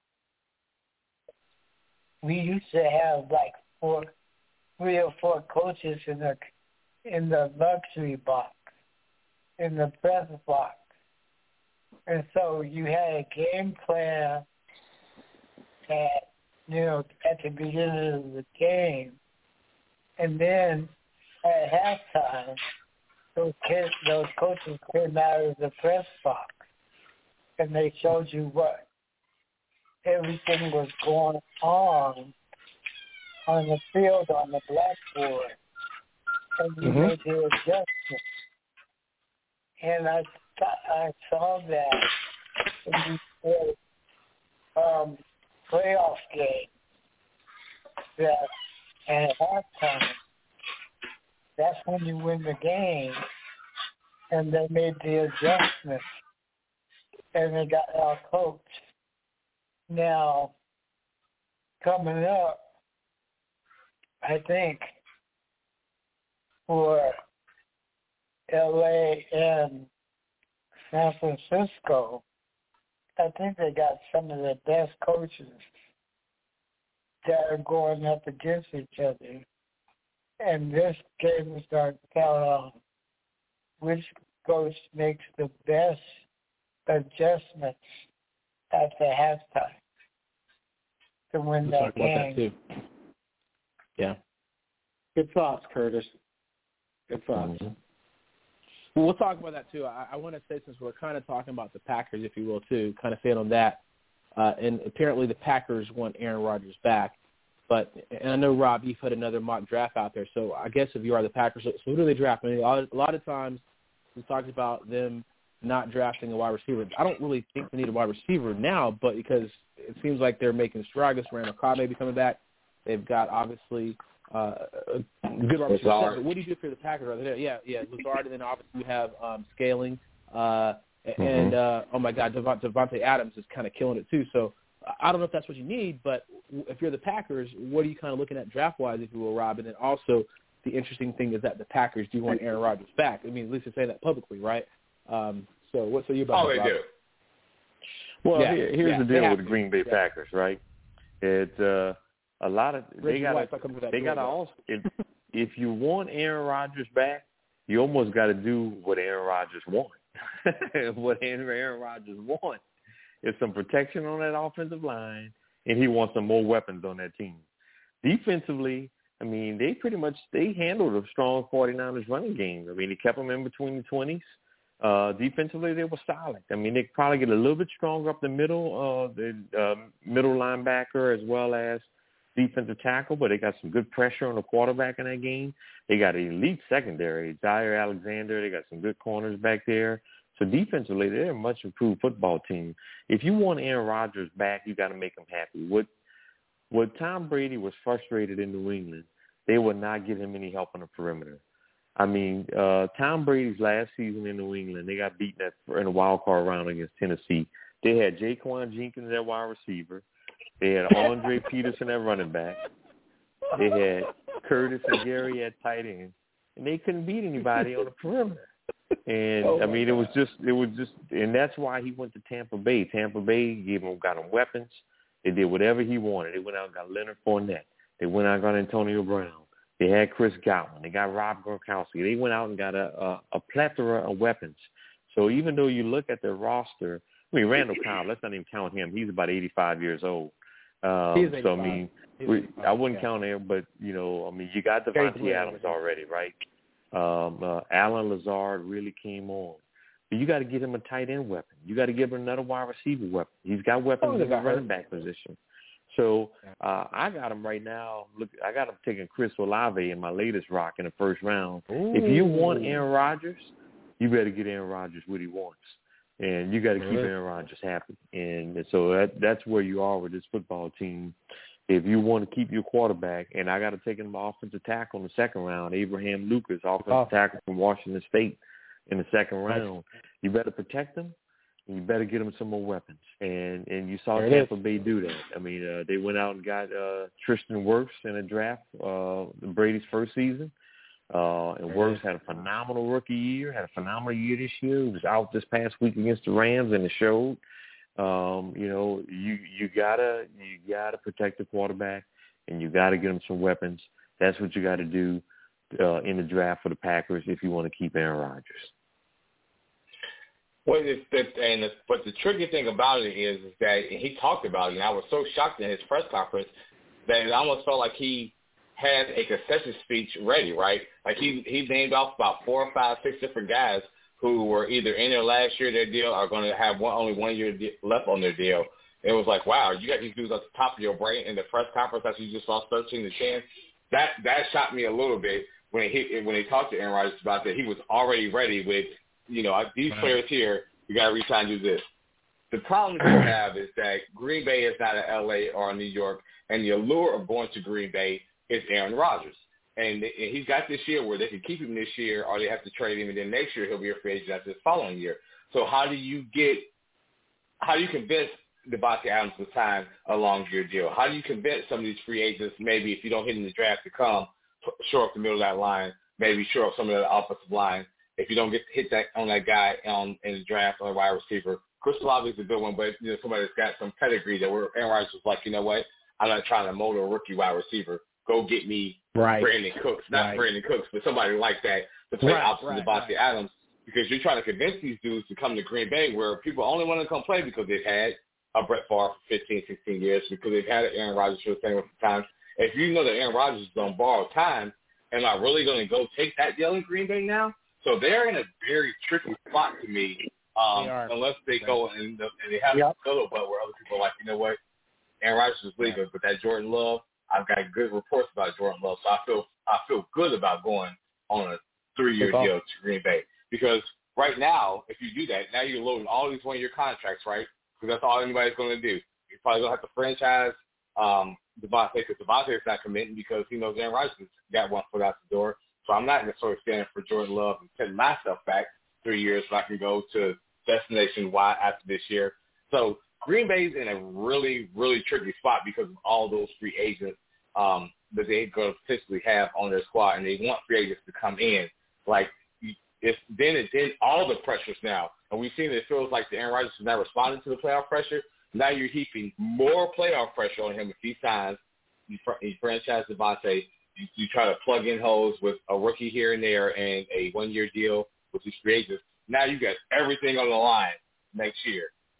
We used to have like four, three or four coaches in the in the luxury box, in the press box. And so you had a game plan at, you know, at the beginning of the game. And then at halftime, those kids, those coaches came out of the press box and they showed you what everything was going on on the field, on the blackboard. And you mm-hmm. made the adjustment. And I I saw that in the um, playoff game that at halftime, that's when you win the game, and they made the adjustment, and they got our coach. Now, coming up, I think for L A and San Francisco, I think they got some of the best coaches that are going up against each other. And this game is going to count on which coach makes the best adjustments at the halftime to win we'll that game. That too. Yeah. Good thoughts, Curtis. Good thoughts. Mm-hmm. Well, we'll talk about that, too. I, I want to say, since we're kind of talking about the Packers, if you will, too, kind of staying on that. Uh, and apparently the Packers want Aaron Rodgers back. But, and I know, Rob, you've put another mock draft out there. So I guess if you are the Packers, so who do they draft? I mean, a lot of times we talked about them not drafting a wide receiver. I don't really think they need a wide receiver now, but because it seems like they're making strides. Randall Cobb may be coming back. They've got, obviously, uh, a good wide receiver. But what do you do for the Packers right there? Yeah, yeah, Lazard, and then obviously you have um, Scaling. Uh, mm-hmm. And, uh, oh, my God, Devont- Devontae Adams is kind of killing it, too. So I don't know if that's what you need, but if you're the Packers, what are you kind of looking at draft-wise, if you will, Rob? And then also the interesting thing is that the Packers do want Aaron Rodgers back. I mean, at least they say that publicly, right? Um, so what say you about oh, that, they Rob? do. Well, yeah, here, here's yeah, the deal with the to. Green Bay yeah. Packers, right? It's uh, a lot of Reggie they got they got to also if, if you want Aaron Rodgers back, you almost got to do what Aaron Rodgers wants. What Aaron Rodgers wants is some protection on that offensive line, and he wants some more weapons on that team. Defensively, I mean, they pretty much they handled a strong 49ers running game. I mean, they kept them in between the twenties. Uh, defensively, they were solid. I mean, they could probably get a little bit stronger up the middle, uh, the uh, middle linebacker as well as defensive tackle, but they got some good pressure on the quarterback in that game. They got an elite secondary, Jaire Alexander. They got some good corners back there. So defensively, they're a much improved football team. If you want Aaron Rodgers back, you got to make him happy. What what Tom Brady was frustrated in New England, they would not give him any help on the perimeter. I mean, uh, Tom Brady's last season in New England, they got beaten at, in a wild card round against Tennessee. They had Jaquan Jenkins at wide receiver. They had Andre Peterson at running back. They had Curtis and Gary at tight end, and they couldn't beat anybody on the perimeter. And oh I mean, God. it was just, it was just, and that's why he went to Tampa Bay. Tampa Bay gave him, got him weapons. They did whatever he wanted. They went out and got Leonard Fournette. They went out and got Antonio Brown. They had Chris Godwin. They got Rob Gronkowski. They went out and got a, a, a plethora of weapons. So even though you look at their roster, I mean, Randall Cobb, let's not even count him. He's about eighty-five years old. Um, so I mean, we, I wouldn't count him, but you know, I mean, you got Devontae Adams already, right? Um, uh, Alan Lazard really came on. But you got to get him a tight end weapon. You got to give him another wide receiver weapon. He's got weapons oh, in the running back position. So uh, I got him right now. Look, I got him taking Chris Olave in my latest rock in the first round. Ooh. If you want Aaron Rodgers, you better get Aaron Rodgers what he wants, and you got to keep Aaron Rodgers happy. And so that that's where you are with this football team. If you want to keep your quarterback, and I got to take him offensive tackle in the second round, Abraham Lucas, offensive oh. tackle from Washington State in the second round, you better protect him. You better get them some more weapons, and and you saw Tampa Bay do that. I mean, uh, they went out and got uh, Tristan Wirfs in a draft, uh, Brady's first season, uh, and Wirfs had a phenomenal rookie year, had a phenomenal year this year. He was out this past week against the Rams, and it showed. Um, you know, you you gotta you gotta protect the quarterback, and you gotta get him some weapons. That's what you got to do uh, in the draft for the Packers if you want to keep Aaron Rodgers. Well, it's that, and the, but the tricky thing about it is, is that and he talked about it, and I was so shocked in his press conference that it almost felt like he had a concession speech ready, right? Like he he named off about four or five, six different guys who were either in their last year of their deal or going to have one, only one year de- left on their deal. It was like, wow, you got these dudes at the top of your brain in the press conference after you just lost thirteen to ten. That that shocked me a little bit when he when they talked to Aaron Rodgers about that. He was already ready with, you know, these right. players here, you got to re-sign do this. The problem you have is that Green Bay is not an L A or a New York, and the allure of going to Green Bay is Aaron Rodgers. And, and he's got this year where they can keep him this year or they have to trade him, and then next year he'll be a free agent after this following year. So how do you get – how do you convince Devontae Adams to sign a long-year deal? How do you convince some of these free agents, maybe if you don't hit in the draft, to come shore up the middle of that line, maybe shore up some of the offensive line? If you don't get to hit that on that guy on in the draft on a wide receiver, Chris Olave is a good one, but you know somebody that's got some pedigree that where Aaron Rodgers was like, you know what, I'm not trying to mold a rookie wide receiver. Go get me right. Brandon Cooks, not right. Brandon Cooks, but somebody like that to play right, opposite right, Devontae right. Adams, because you're trying to convince these dudes to come to Green Bay where people only want to come play because they've had a Brett Favre for fifteen, sixteen years, because they've had Aaron Rodgers for the same amount of time. If you know that Aaron Rodgers is going to borrow time, am I really going to go take that deal in Green Bay now? So they're in a very tricky spot to me, um, they unless they go and, and they have yep. a scuttlebutt where other people are like, you know what, Aaron Rodgers is leaving, yeah. but that Jordan Love, I've got good reports about Jordan Love, so I feel I feel good about going on a three-year deal to Green Bay. Because right now, if you do that, now you're loading all these one-year contracts, right? Because that's all anybody's going to do. You're probably going to have to franchise um, Devontae, because Devontae is not committing because he knows Aaron Rodgers has got one foot out the door. So I'm not necessarily standing for Jordan Love and setting myself back three years so I can go to Destination Y after this year. So Green Bay's in a really, really tricky spot because of all those free agents um, that they're going to potentially have on their squad, and they want free agents to come in. Like, it's then it's then all the pressures now. And we've seen that it feels like the Aaron Rodgers is not responding to the playoff pressure. Now you're heaping more playoff pressure on him if he signs. You, you franchise Devontae. You, you try to plug in holes with a rookie here and there and a one-year deal with these free agents. Now you got everything on the line next year.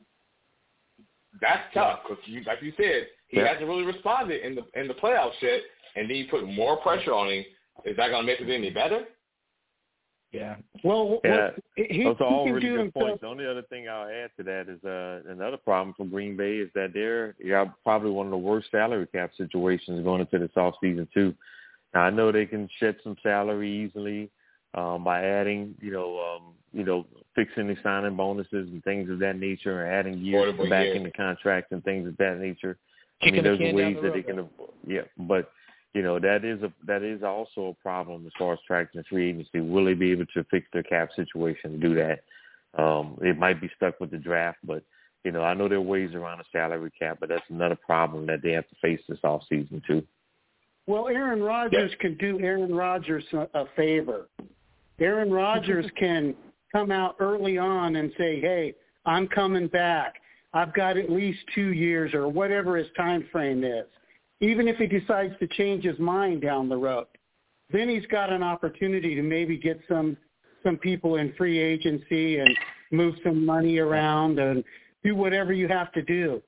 That's tough because, you, like you said, he yeah. hasn't really responded in the in the playoff shit, and then you put more pressure on him. Is that going to make it any better? Yeah. Well, yeah. He, those are all he really good himself. points. The only other thing I'll add to that is uh, another problem for Green Bay is that they're, they're probably one of the worst salary cap situations going into this offseason too. Now, I know they can shed some salary easily um, by adding, you know, um, you know, fixing the signing bonuses and things of that nature, or adding years Affordable back years. in the contracts and things of that nature. I mean, there's ways the that they can, yeah, but you know that is a that is also a problem as far as tracking free agency. Will they be able to fix their cap situation and do that? Um, it might be stuck with the draft, but you know, I know there are ways around a salary cap, but that's another problem that they have to face this offseason too. Well, Aaron Rodgers yeah. can do Aaron Rodgers a, a favor. Aaron Rodgers can come out early on and say, hey, I'm coming back. I've got at least two years or whatever his time frame is. Even if he decides to change his mind down the road, then he's got an opportunity to maybe get some some people in free agency and move some money around and do whatever you have to do.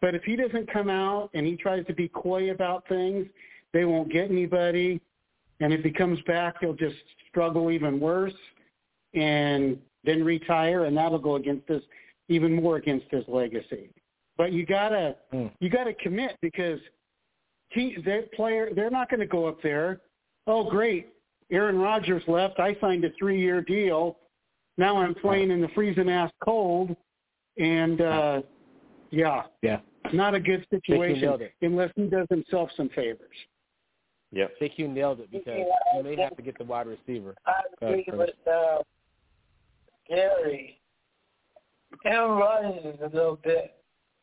But if he doesn't come out and he tries to be coy about things, they won't get anybody. And if he comes back, he'll just struggle even worse and then retire, and that'll go against his, even more against his legacy. But you gotta mm. you gotta commit, because he, their player, they're not going to go up there. Oh, great, Aaron Rodgers left. I signed a three-year deal. Now I'm playing in the freezing ass cold, and uh, yeah, yeah, not a good situation unless he does himself some favors. Yep. J Q nailed it, because you may have to get the wide receiver. I agree with uh, Gary. Aaron Rodgers is a little bit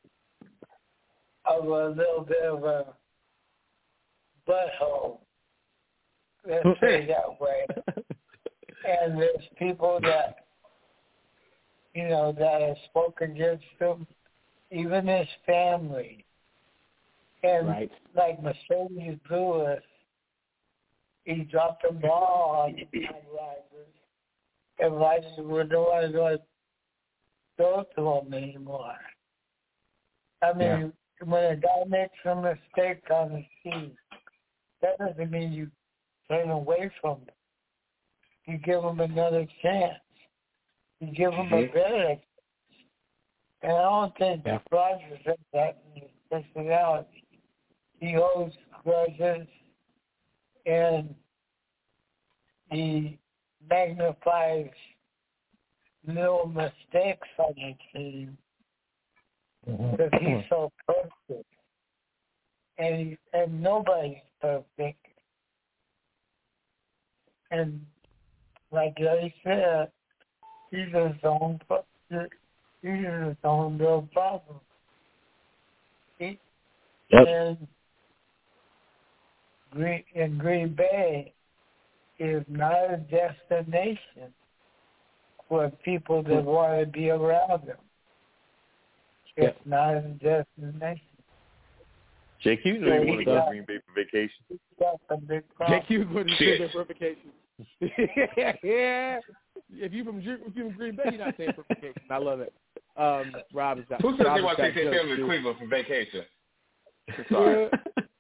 of a little bit of a butthole. Let's say it that way. And there's people that, you know, that have spoken against him, even his family. And right. like Mercedes Lewis, he dropped the ball on Rodgers, and Rodgers wouldn't want to go to him anymore. I mean, yeah. when a guy makes a mistake on the field, that doesn't mean you turn away from him. You give him another chance. You give him a better chance. And I don't think yeah. Rodgers has that in his personality. He holds grudges, and he magnifies little mistakes on the team because mm-hmm. he's so perfect. And, he, and nobody's perfect. And like I said, he's his own, he's his own real problem. He, yep. And Green, in Green Bay is not a destination for people that want to be around them. It's yep. not a destination. J Q knew he wanted to go to Green Bay for vacation. J Q going to Green Bay for vacation. yeah. If you from if you from Green Bay, you're not staying for vacation. I love it. Um, Rob is got. Who said they want to take their family to Cleveland for vacation? Sorry.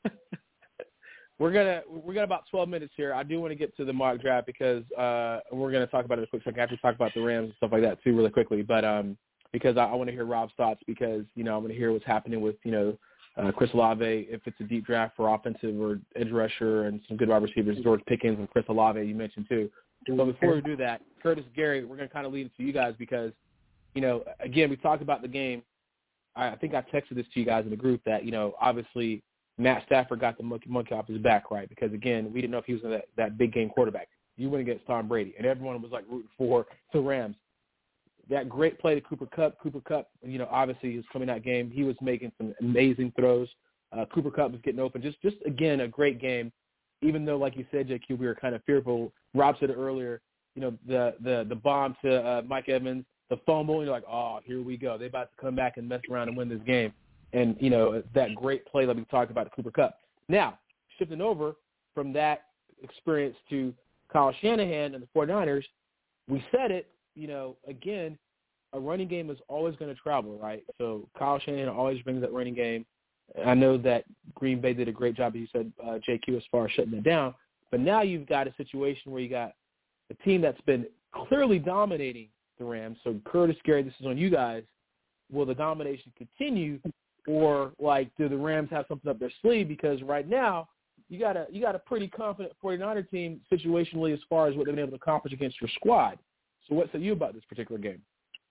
We're gonna we got about twelve minutes here. I do want to get to the mock draft because uh, we're gonna talk about it a quick second. I have to talk about the Rams and stuff like that too, really quickly. But um, because I, I want to hear Rob's thoughts, because you know I want to hear what's happening with you know uh, Chris Olave, if it's a deep draft for offensive or edge rusher and some good wide receivers, George Pickens and Chris Olave you mentioned too. But before we do that, Curtis, Gary, we're gonna kind of leave it to you guys because you know again we talked about the game. I think I texted this to you guys in the group that you know obviously Matt Stafford got the monkey, monkey off his back, right? Because, again, we didn't know if he was that, that big game quarterback. You went against Tom Brady, and everyone was, like, rooting for the Rams. That great play to Cooper Kupp. Cooper Kupp, you know, obviously he was coming that game. He was making some amazing throws. Uh, Cooper Kupp was getting open. Just, just again, a great game. Even though, like you said, J Q, we were kind of fearful. Rob said it earlier, you know, the the, the bomb to uh, Mike Evans, the fumble, and you're like, oh, here we go. They're about to come back and mess around and win this game. And, you know, that great play that we talked about, Cooper Kupp. Now, shifting over from that experience to Kyle Shanahan and the 49ers, we said it, you know, again, a running game is always going to travel, right? So Kyle Shanahan always brings that running game. I know that Green Bay did a great job, as you said, uh, J Q, as far as shutting it down. But now you've got a situation where you got a team that's been clearly dominating the Rams. So, Curtis, Gary, this is on you guys. Will the domination continue? Or, like, do the Rams have something up their sleeve? Because right now, you got a you got a pretty confident 49er team situationally as far as what they've been able to accomplish against your squad. So what say you about this particular game?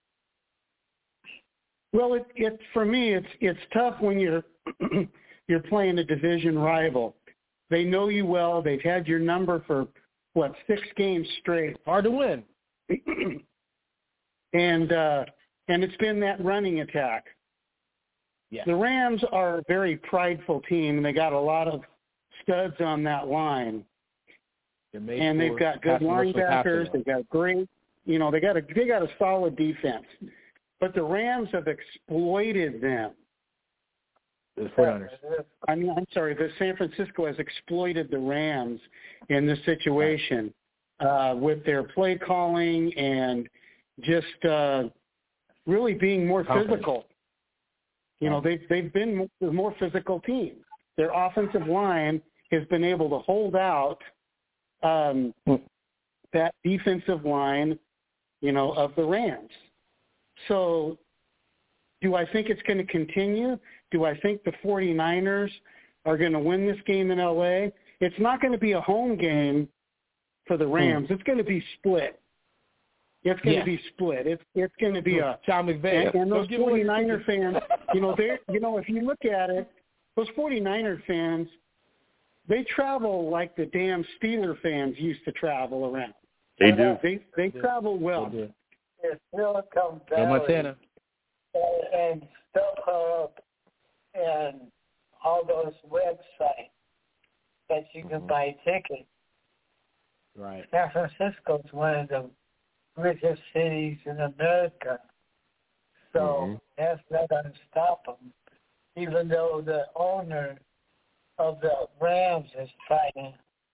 Well, it, it for me, it's it's tough when you're you're playing a division rival. They know you well. They've had your number for, what, six games straight. Hard to win. and uh, and it's been that running attack. Yeah. The Rams are a very prideful team, and they got a lot of studs on that line. And they've got good linebackers. They've got great, you know, they got a they got a solid defense. But the Rams have exploited them. The 49ers. I mean, I'm sorry, the San Francisco has exploited the Rams in this situation uh, with their play calling and just uh, really being more physical. You know, they've, they've been a more physical team. Their offensive line has been able to hold out um, that defensive line, you know, of the Rams. So do I think it's going to continue? Do I think the 49ers are going to win this game in L A? It's not going to be a home game for the Rams. It's going to be split. It's going Yeah. to be split. It's it's going to be a Sean McVay. and, and those Don't give away 49er fans, you know, they you know, if you look at it, those 49er fans, they travel like the damn Steeler fans used to travel around. They do. They they travel well. They do. It's Silicon Go Valley Montana. and, and StubHub and all those websites that you can Mhm. buy tickets. Right. San Francisco is one of the richest cities in America. So Mhm. that's not going to stop them, even though the owner of the Rams is trying to,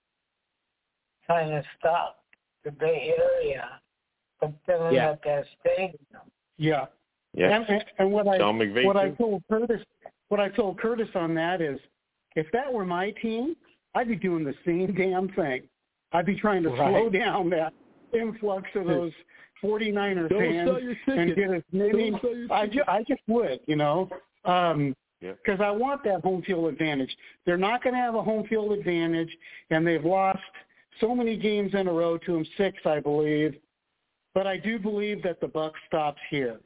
trying to stop the Bay Area from filling Yeah. up that stadium. Yeah. Yeah. And, and, and what I Sean McVay what I too. told Curtis what I told Curtis on that is, if that were my team, I'd be doing the same damn thing. I'd be trying to Right. slow down that influx of those 49er Don't fans sell your and tickets. get as many. Don't sell your I just I just would, you know, um, Yeah. because I want that home field advantage. They're not going to have a home field advantage, and they've lost so many games in a row to them, six, I believe. But I do believe that the buck stops here.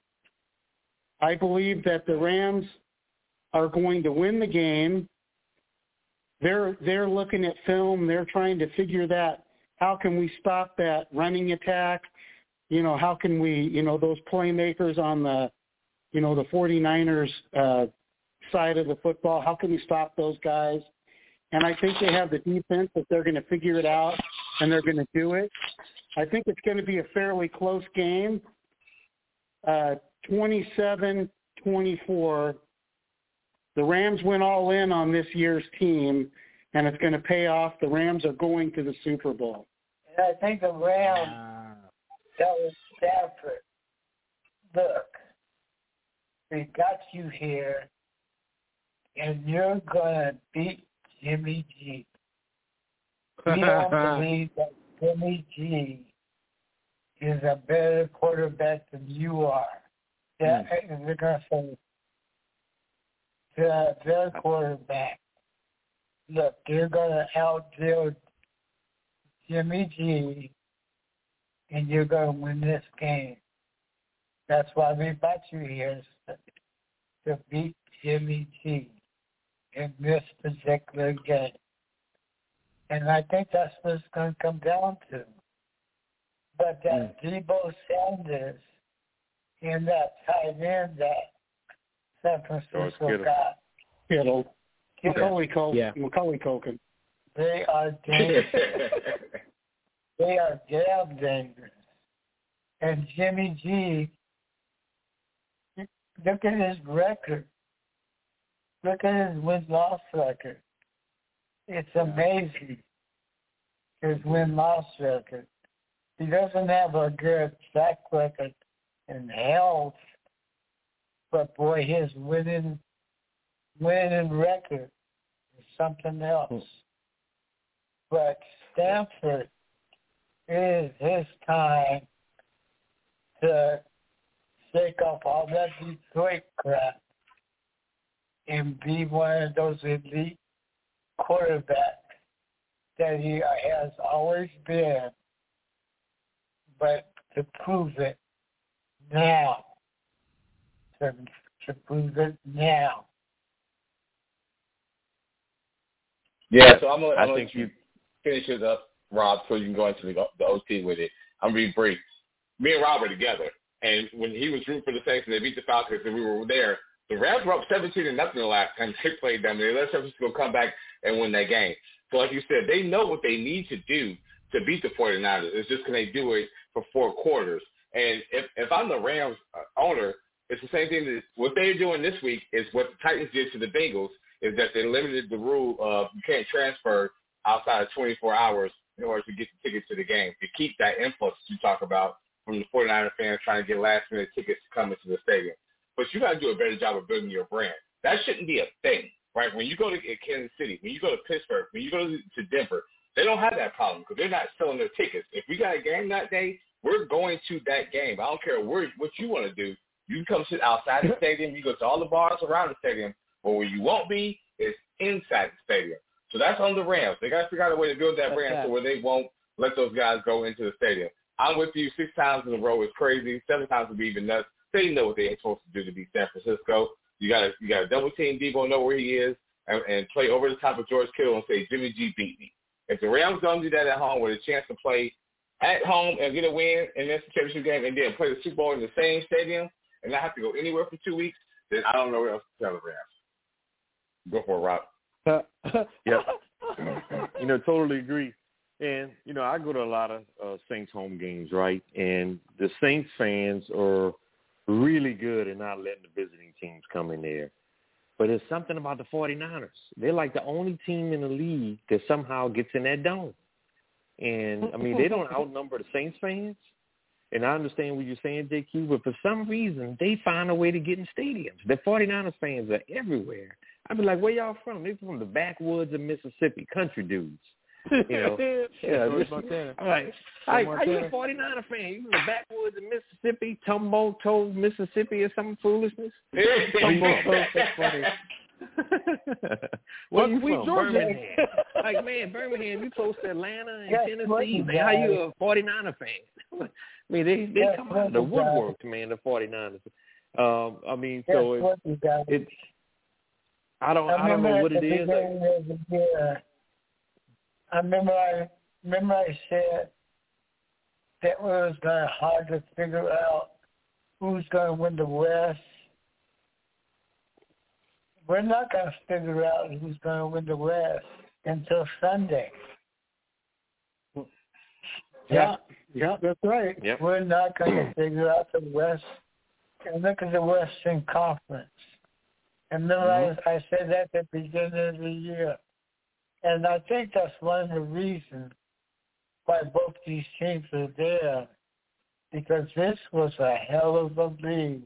I believe that the Rams are going to win the game. They're they're looking at film. They're trying to figure that. How can we stop that running attack? You know, how can we, you know, those playmakers on the, you know, the 49ers uh, side of the football, how can we stop those guys? And I think they have the defense that they're going to figure it out, and they're going to do it. I think it's going to be a fairly close game, uh, twenty-seven twenty-four. The Rams went all in on this year's team, and it's going to pay off. The Rams are going to the Super Bowl. And I think the Rams, that was Stafford. Look, we got you here, and you're going to beat Jimmy G. We don't believe that Jimmy G is a better quarterback than you are. Yeah, mm. They're going to say, the, their quarterback, look, you're going to outdo Jimmy G, and you're going to win this game. That's why we got you here, to beat Jimmy G in this particular game. And I think that's what it's going to come down to. But that mm. Debo Sanders and that tight end that San Francisco oh, got, Kittle, Macaulay yeah. Culkin. Yeah. Macaulay Culkin. They are dangerous. They are damn dangerous. And Jimmy G, look at his record. Look at his win-loss record. It's amazing, his win-loss record. He doesn't have a good track record in health, but boy, his winning, winning record is something else. But Stanford, it is his time to shake off all that Detroit crap and be one of those elite quarterbacks that he has always been, but to prove it now, to, to prove it now. Yeah, so I'm going to think you finish it up, Rob, so you can go into the, the O T with it. I'm going to be brief. Me and Rob were together, and when he was rooting for the Saints and they beat the Falcons and we were there, the Rams were up seventeen to nothing the last time they played them. They let San Francisco come back and win that game. So like you said, they know what they need to do to beat the 49ers. It's just can they do it for four quarters. And if, if I'm the Rams owner, it's the same thing that what they're doing this week is what the Titans did to the Bengals, is that they limited the rule of you can't transfer outside of twenty-four hours in order to get the tickets to the game, to keep that influx you talk about from the 49er fans trying to get last-minute tickets to come into the stadium. but you got to do a better job of building your brand. That shouldn't be a thing, right? When you go to Kansas City, when you go to Pittsburgh, when you go to Denver, they don't have that problem because they're not selling their tickets. If we got a game that day, we're going to that game. I don't care where, what you want to do. You can come sit outside the stadium. You go to all the bars around the stadium. But where you won't be is inside the stadium. So that's on the Rams. They got to figure out a way to build that brand so where they won't let those guys go into the stadium. I'm with you. Six times in a row is crazy. Seven times would be even nuts. They know what they're supposed to do to beat San Francisco. You got to you got to double team Debo, know where he is, and, and play over the top of George Kittle and say, Jimmy G beat me. If the Rams don't do that at home with a chance to play at home and get a win in this championship game and then play the Super Bowl in the same stadium and not have to go anywhere for two weeks, then I don't know what else to tell the Rams. Go for it, Rob. Yep. You know, totally agree. And, you know, I go to a lot of uh, Saints home games, right? And the Saints fans are really good at not letting the visiting teams come in there. But there's something about the 49ers. They're like the only team in the league that somehow gets in that dome. And, I mean, they don't outnumber the Saints fans. And I understand what you're saying, J Q, but for some reason, they find a way to get in stadiums. The 49ers fans are everywhere. I'd be like, where y'all from? They're from the backwoods of Mississippi, country dudes. You know, yeah. I'm like, I, are you a 49er fan? You from the backwoods of Mississippi, Tumbo Toe, Mississippi, or some foolishness? Tumbo Toe, that's funny. Where you from? Birmingham. Like, man, Birmingham, you close to Atlanta and yes, Tennessee. Man, how you a 49er fan? I mean, they they yes, come out of the woodwork, man, the 49ers. Um, I mean, yes, so it, it I don't I, I don't know what it is. Like, I remember I remember I said that it was going to hard to figure out who's going to win the West. We're not going to figure out who's going to win the West until Sunday. Yeah, yeah, that's right. Yep. We're not going to figure out the West. And look at the Western Conference. And remember mm-hmm. I, I said that at the beginning of the year. And I think that's one of the reasons why both these teams are there, because this was a hell of a league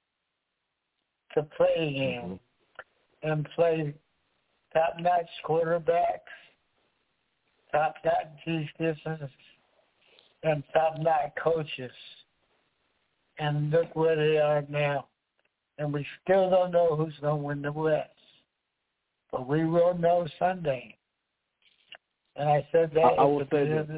to play in mm-hmm. and play top-notch quarterbacks, top-notch defenses, and top-notch coaches. And look where they are now. And we still don't know who's going to win the West. But we will know Sunday. And I said that I, I will say this.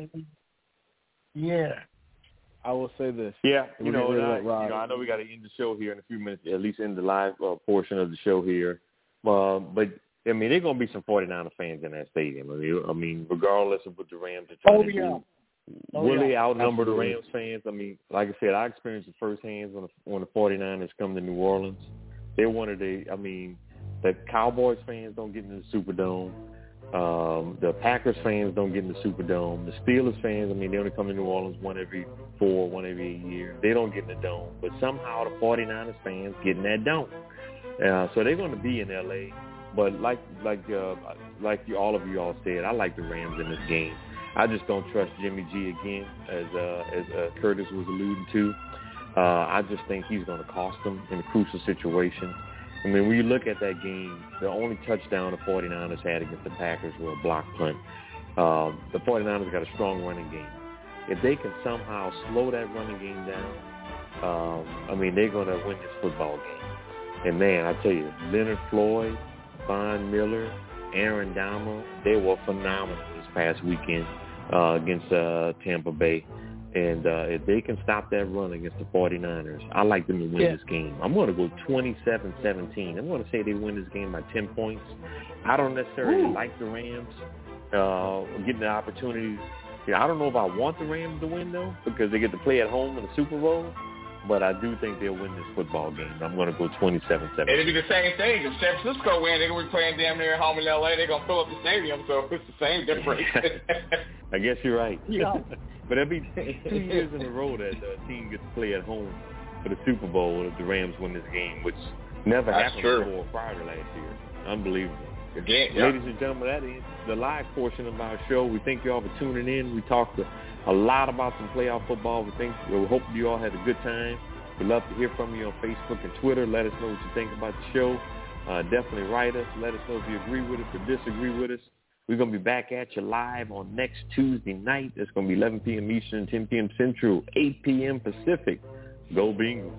Yeah. I will say this. Yeah, you know, I, you know, I know we got to end the show here in a few minutes, at least in the live uh, portion of the show here. Uh, but, I mean, there are going to be some 49er fans in that stadium. I mean, I mean regardless of what the Rams are trying oh, to yeah. do. Oh, Will yeah. they outnumber Absolutely. the Rams fans? I mean, like I said, I experienced it firsthand when the, when the 49ers come to New Orleans. They're one of the, I mean, the Cowboys fans don't get into the Superdome. Um, the Packers fans don't get in the Superdome. The Steelers fans, I mean, they only come to New Orleans one every four, one every eight years. They don't get in the dome. But somehow the 49ers fans get in that dome. Uh, so they're going to be in L A. But like like uh, like you, all of you all said, I like the Rams in this game. I just don't trust Jimmy G again, as uh, as uh, Curtis was alluding to. Uh, I just think he's going to cost them in a crucial situation. I mean, when you look at that game, the only touchdown the 49ers had against the Packers was a block punt. Um, the 49ers got a strong running game. If they can somehow slow that running game down, um, I mean, they're going to win this football game. And, man, I tell you, Leonard Floyd, Von Miller, Aaron Donald, they were phenomenal this past weekend uh, against uh, Tampa Bay. And uh, if they can stop that run against the 49ers, I like them to win yeah. this game. I'm going to go twenty-seven seventeen. I'm going to say they win this game by ten points. I don't necessarily Ooh. like the Rams uh, getting the opportunity. You know, I don't know if I want the Rams to win, though, because they get to play at home in the Super Bowl. But I do think they'll win this football game. I'm going to go twenty-seven seventeen. It'll be the same thing. If San Francisco win, they're going to be playing damn near at home in L A. They're going to fill up the stadium, so it's the same difference. I guess you're right. Yeah. But it'll be two years in a row that the team gets to play at home for the Super Bowl if the Rams win this game, which never That's happened true. before prior to last year. Unbelievable. Again, yeah. Ladies and gentlemen, that is the live portion of our show. We thank you all for tuning in. We talked a lot about some playoff football. We think we hope you all had a good time. We'd love to hear from you on Facebook and Twitter. Let us know what you think about the show. Uh, definitely write us. Let us know if you agree with us or disagree with us. We're going to be back at you live on next Tuesday night. It's going to be eleven p.m. Eastern, ten p.m. Central, eight p.m. Pacific. Go Bengals.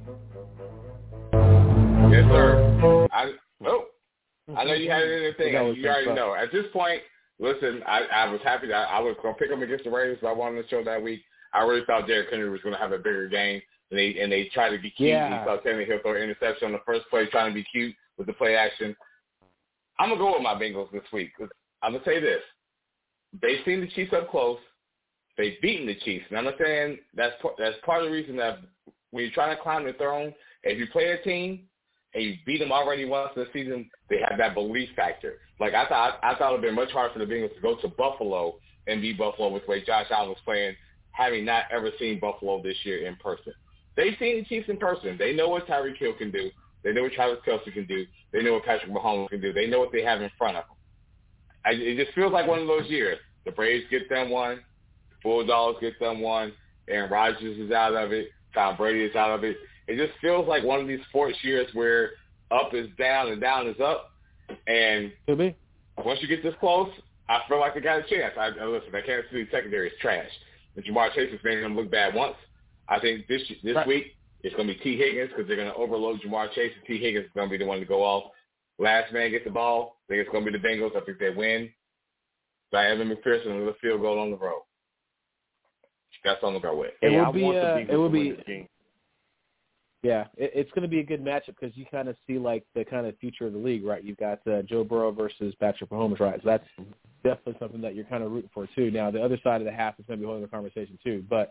Yes, sir. I, oh, I know you had anything. You already know. At this point, listen, I, I was happy that I was going to pick them against the Raiders, but I wanted to show that week. I really thought Derrick Henry was going to have a bigger game, and they and they tried to be cute. Yeah. He saw Tannehill throw an interception on the first play, trying to be cute with the play action. I'm going to go with my Bengals this week. I'm going to say this. They've seen the Chiefs up close. They've beaten the Chiefs. And I'm not saying that's, that's part of the reason that when you're trying to climb the throne, if you play a team and you beat them already once this season, they have that belief factor. Like, I thought I thought it would have been much harder for the Bengals to go to Buffalo and beat Buffalo with the way Josh Allen was playing, having not ever seen Buffalo this year in person. They've seen the Chiefs in person. They know what Tyreek Hill can do. They know what Travis Kelce can do. They know what Patrick Mahomes can do. They know what they have in front of them. I, it just feels like one of those years. The Braves get them one. The Bulldogs get them one. Aaron Rodgers is out of it. Tom Brady is out of it. It just feels like one of these sports years where up is down and down is up. And once you get this close, I feel like they got a chance. I, I listen, that Kansas City secondary is trash. And Jamar Chase is making them look bad once. I think this this right. week it's going to be T. Higgins because they're going to overload Jamar Chase, and T. Higgins is going to be the one to go off. Last man gets the ball. I think it's going to be the Bengals. I think they win. By Evan McPherson and a field goal on the road. That's on the go with. It hey, will I be. Want Uh, the it will be. Yeah, it, it's going to be a good matchup because you kind of see like the kind of future of the league, right? You've got uh, Joe Burrow versus Patrick Mahomes, right? So that's definitely something that you're kind of rooting for too. Now the other side of the half is going to be holding the conversation too, but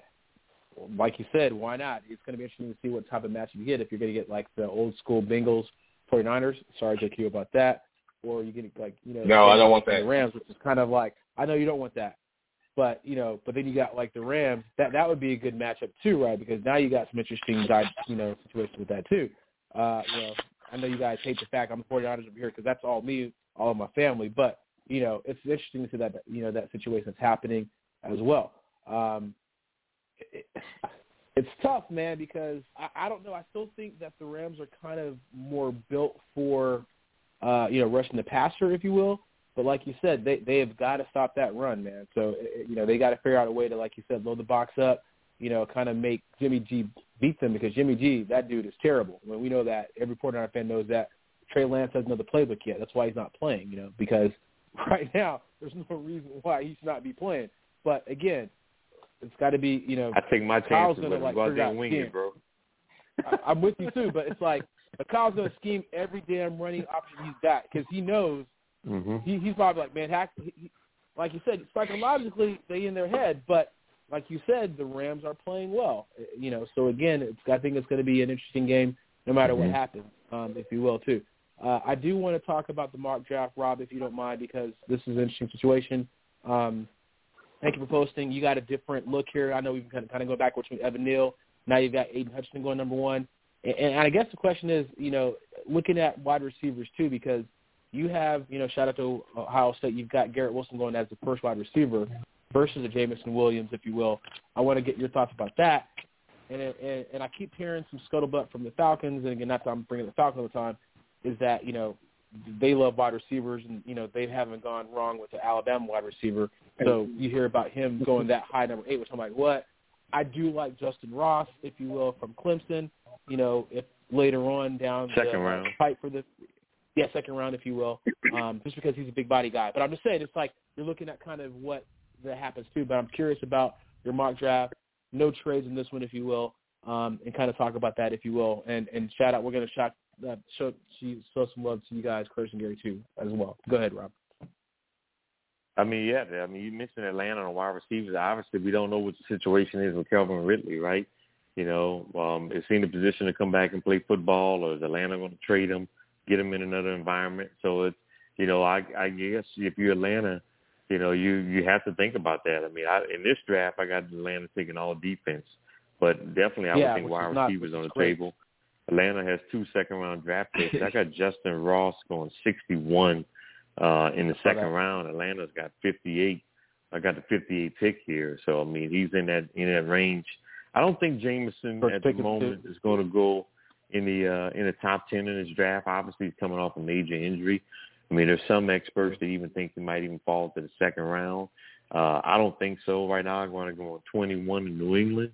like you said, why not? It's going to be interesting to see what type of matchup you get. If you're going to get like the old school Bengals, forty-niners, sorry J Q about that, or you get like you know no, I don't want that. The Rams, which is kind of like I know you don't want that. But, you know, but then you got, like, the Rams. That that would be a good matchup, too, right? Because now you got some interesting, you know, situations with that, too. Uh, you know, I know you guys hate the fact I'm the forty-niners over here because that's all me, all of my family. But, you know, it's interesting to see that, you know, that situation that's happening as well. Um, it, it's tough, man, because I, I don't know. I still think that the Rams are kind of more built for, uh, you know, rushing the passer, if you will. But like you said, they they have got to stop that run, man. So, you know, they got to figure out a way to, like you said, load the box up, you know, kind of make Jimmy G beat them because Jimmy G, that dude is terrible. When we know that, every forty-niner fan knows that. Trey Lance doesn't know the playbook yet. That's why he's not playing, you know, because right now there's no reason why he should not be playing. But, again, it's got to be, you know. I take my Kyle's chances gonna, with like, him. Go out figure there out and wing scheme. it, bro. I, I'm with you, too, but it's like Kyle's going to scheme every damn running option he's got because he knows. Mm-hmm. He, he's probably like, man, hack, he, he, like you said, psychologically they in their head, but like you said, the Rams are playing well. You know, so again, it's, I think it's going to be an interesting game no matter mm-hmm. what happens, um, if you will, too. Uh, I do want to talk about the mock draft, Rob, if you don't mind, because this is an interesting situation. Um, thank you for posting. You got a different look here. I know we've kind of, kind of go back between Evan Neal. Now you've got Aiden Hutchinson going number one. And, and I guess the question is, you know, looking at wide receivers, too, because you have, you know, shout out to Ohio State, you've got Garrett Wilson going as the first wide receiver versus a Jamison Williams, if you will. I want to get your thoughts about that. And, and and I keep hearing some scuttlebutt from the Falcons, and again, not that I'm bringing the Falcons all the time, is that, you know, they love wide receivers, and, you know, they haven't gone wrong with the Alabama wide receiver. So you hear about him going that high, number eight, which I'm like, what? I do like Justin Ross, if you will, from Clemson, you know, if later on down Second the round. pipe for the – Yeah, second round, if you will, um, just because he's a big body guy. But I'm just saying, it's like you're looking at kind of what that happens too. But I'm curious about your mock draft, no trades in this one, if you will, um, and kind of talk about that, if you will. And and shout out, we're going to shout, uh, show, show some love to you guys, Curtis and Gary, too, as well. Go ahead, Rob. I mean, yeah, I mean, you mentioned Atlanta on wide receivers. Obviously, we don't know what the situation is with Calvin Ridley, right? You know, um, is he in a position to come back and play football, or is Atlanta going to trade him? Get them in another environment. So it's, you know, I, I guess if you're Atlanta, you know, you, you have to think about that. I mean, I, in this draft, I got Atlanta taking all defense, but definitely I yeah, would think wide not, receivers on the great. table. Atlanta has two second round draft picks. I got Justin Ross going sixty-one uh, in the second round. Atlanta's got fifty-eight. I got the fifty-eight pick here. So, I mean, he's in that, in that range. I don't think Jameson First at pick the is moment two. is going to go in the uh, in the top ten in this draft. Obviously, he's coming off a major injury. I mean, there's some experts that even think he might even fall to the second round. Uh, I don't think so. Right now, I'm going to go twenty-one in New England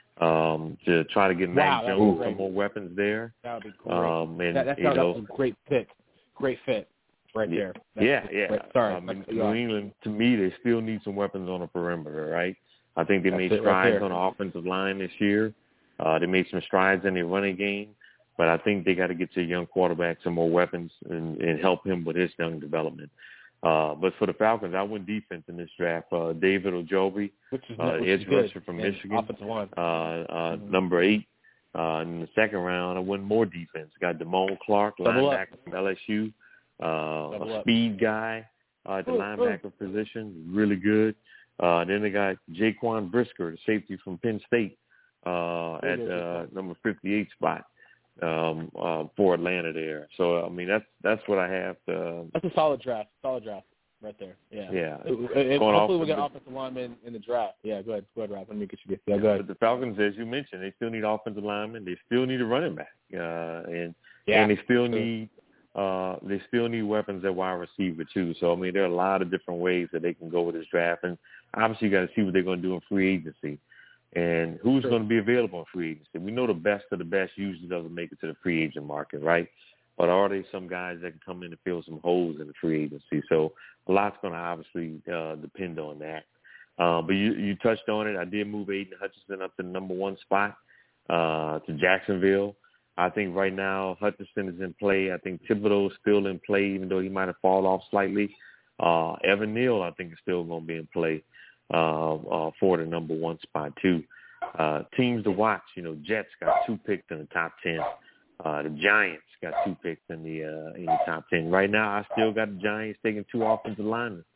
um, to try to get Wow, Mac Jones some more weapons there. That would be great. Um, and, that, that's, you know, that's a great pick. Great fit right yeah, there. That's yeah, yeah. Great. Sorry. Um, That's- New yeah. England, to me, they still need some weapons on the perimeter, right? I think they That's made it right strides there. on the offensive line this year. Uh, they made some strides in their running game, but I think they got to get to a young quarterback some more weapons and, and help him with his young development. Uh, but for the Falcons, I went defense in this draft. Uh, David Ojolari, which is, uh, which edge is good. rusher from And Michigan, offensive line. uh, uh, Mhm. number eight. Uh, in the second round, I went more defense. Got Damone Clark, Double linebacker up. from L S U, uh, Double a up. speed guy uh, at the Ooh, linebacker position, really good. Uh, then they got Jaquan Brisker, the safety from Penn State, uh, at uh, number fifty-eight spot um, uh, for Atlanta there. So I mean, that's that's what I have. To, That's a solid draft. Solid draft right there. Yeah. Yeah. And, and Going hopefully off we get the- offensive linemen in the draft. Yeah, go ahead. Go ahead, Rob. Let me get you. Yeah, go ahead. But the Falcons, as you mentioned, they still need offensive linemen. They still need a running back, uh, and Yeah. and they still need uh, they still need weapons at wide receiver too. So I mean, there are a lot of different ways that they can go with this draft, and obviously you got to see what they're going to do in free agency, and who's Sure. going to be available in free agency. We know the best of the best usually doesn't make it to the free agent market, right? But are there some guys that can come in and fill some holes in the free agency? So a lot's going to obviously uh, depend on that. Uh, but you, you touched on it. I did move Aiden Hutchinson up to the number one spot uh, to Jacksonville. I think right now Hutchinson is in play. I think Thibodeau is still in play, even though he might have fallen off slightly. Uh, Evan Neal, I think, is still going to be in play uh, uh, for the number one spot, too. Uh, teams to watch, you know, Jets got two picks in the top ten. Uh, the Giants got two picks in the uh, in the top ten. Right now, I still got the Giants taking two offensive linemen.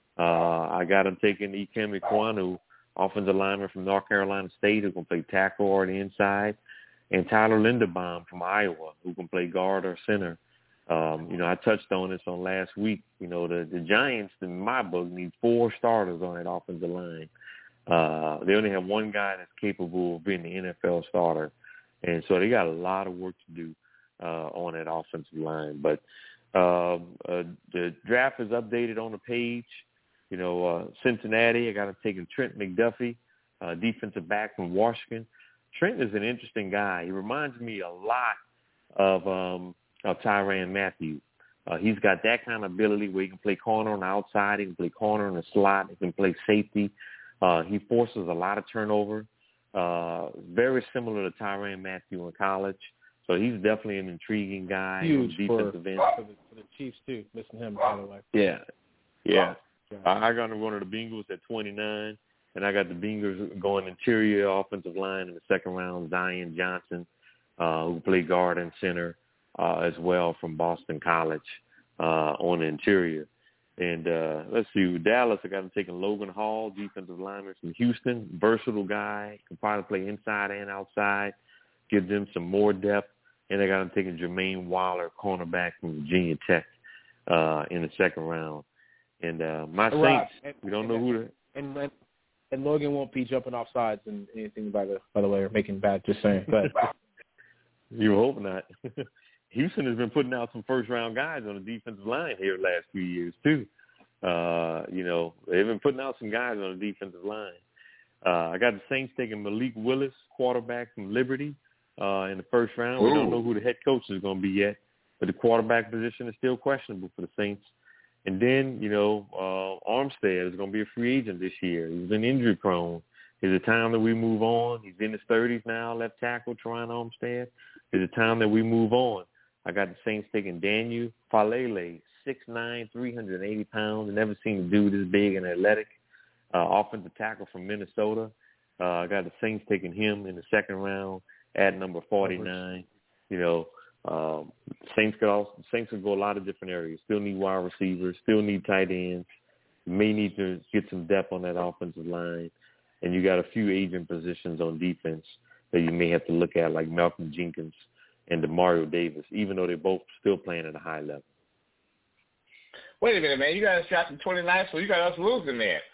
Uh, I got them taking Ikem Ekwonu, offensive lineman from North Carolina State, who can play tackle or the inside, and Tyler Linderbaum from Iowa, who can play guard or center. Um, you know, I touched on this on last week. You know, the, the Giants, in my book, need four starters on that offensive line. Uh, they only have one guy that's capable of being the N F L starter. And so they got a lot of work to do uh, on that offensive line. But um, uh, the draft is updated on the page. You know, uh, Cincinnati, I got to take Trent McDuffie, uh, defensive back from Washington. Trent is an interesting guy. He reminds me a lot of um, of Tyrann Mathieu. Uh, he's got that kind of ability where he can play corner on the outside. He can play corner in the slot. He can play safety. Uh, he forces a lot of turnover. Uh, very similar to Tyrann Mathieu in college. So he's definitely an intriguing guy. Huge on for, defensive end. for, the, for the Chiefs, too. Missing him, by the way. Yeah. Yeah. Yeah. I got one of the Bengals at twenty-nine, and I got the Bengals going interior offensive line in the second round, Zion Johnson, uh, who played guard and center uh, as well from Boston College uh, on the interior. And uh, let's see, with Dallas, I got him taking Logan Hall, defensive lineman from Houston, versatile guy, can probably play inside and outside, give them some more depth. And I got him taking Jermaine Waller, cornerback from Virginia Tech, uh, in the second round. And uh, my Rob, Saints, and, we don't and, know who the and, and and Logan won't be jumping off sides and anything by the by the way or making bad. Just saying, but you hope not. Houston has been putting out some first round guys on the defensive line here the last few years too. Uh, you know, they've been putting out some guys on the defensive line. Uh, I got the Saints taking Malik Willis, quarterback from Liberty, uh, in the first round. We don't know who the head coach is going to be yet, but the quarterback position is still questionable for the Saints. And then, you know, uh, Armstead is going to be a free agent this year. He's been injury prone. Is it time that we move on? He's in his thirties now, left tackle, Teron Armstead. Is it time that we move on? I got the Saints taking Daniel Falele, six nine, three hundred eighty pounds. Never seen a dude this big and athletic. Uh, offensive tackle from Minnesota. Uh, I got the Saints taking him in the second round at number forty-nine. You know, um, Saints could also Saints could go a lot of different areas. Still need wide receivers. Still need tight ends. May need to get some depth on that offensive line. And you got a few agent positions on defense that you may have to look at, like Malcolm Jenkins and DeMario Davis, even though they're both still playing at a high level. Wait a minute, man. You got us drafting twenty-nine, so you got us losing there.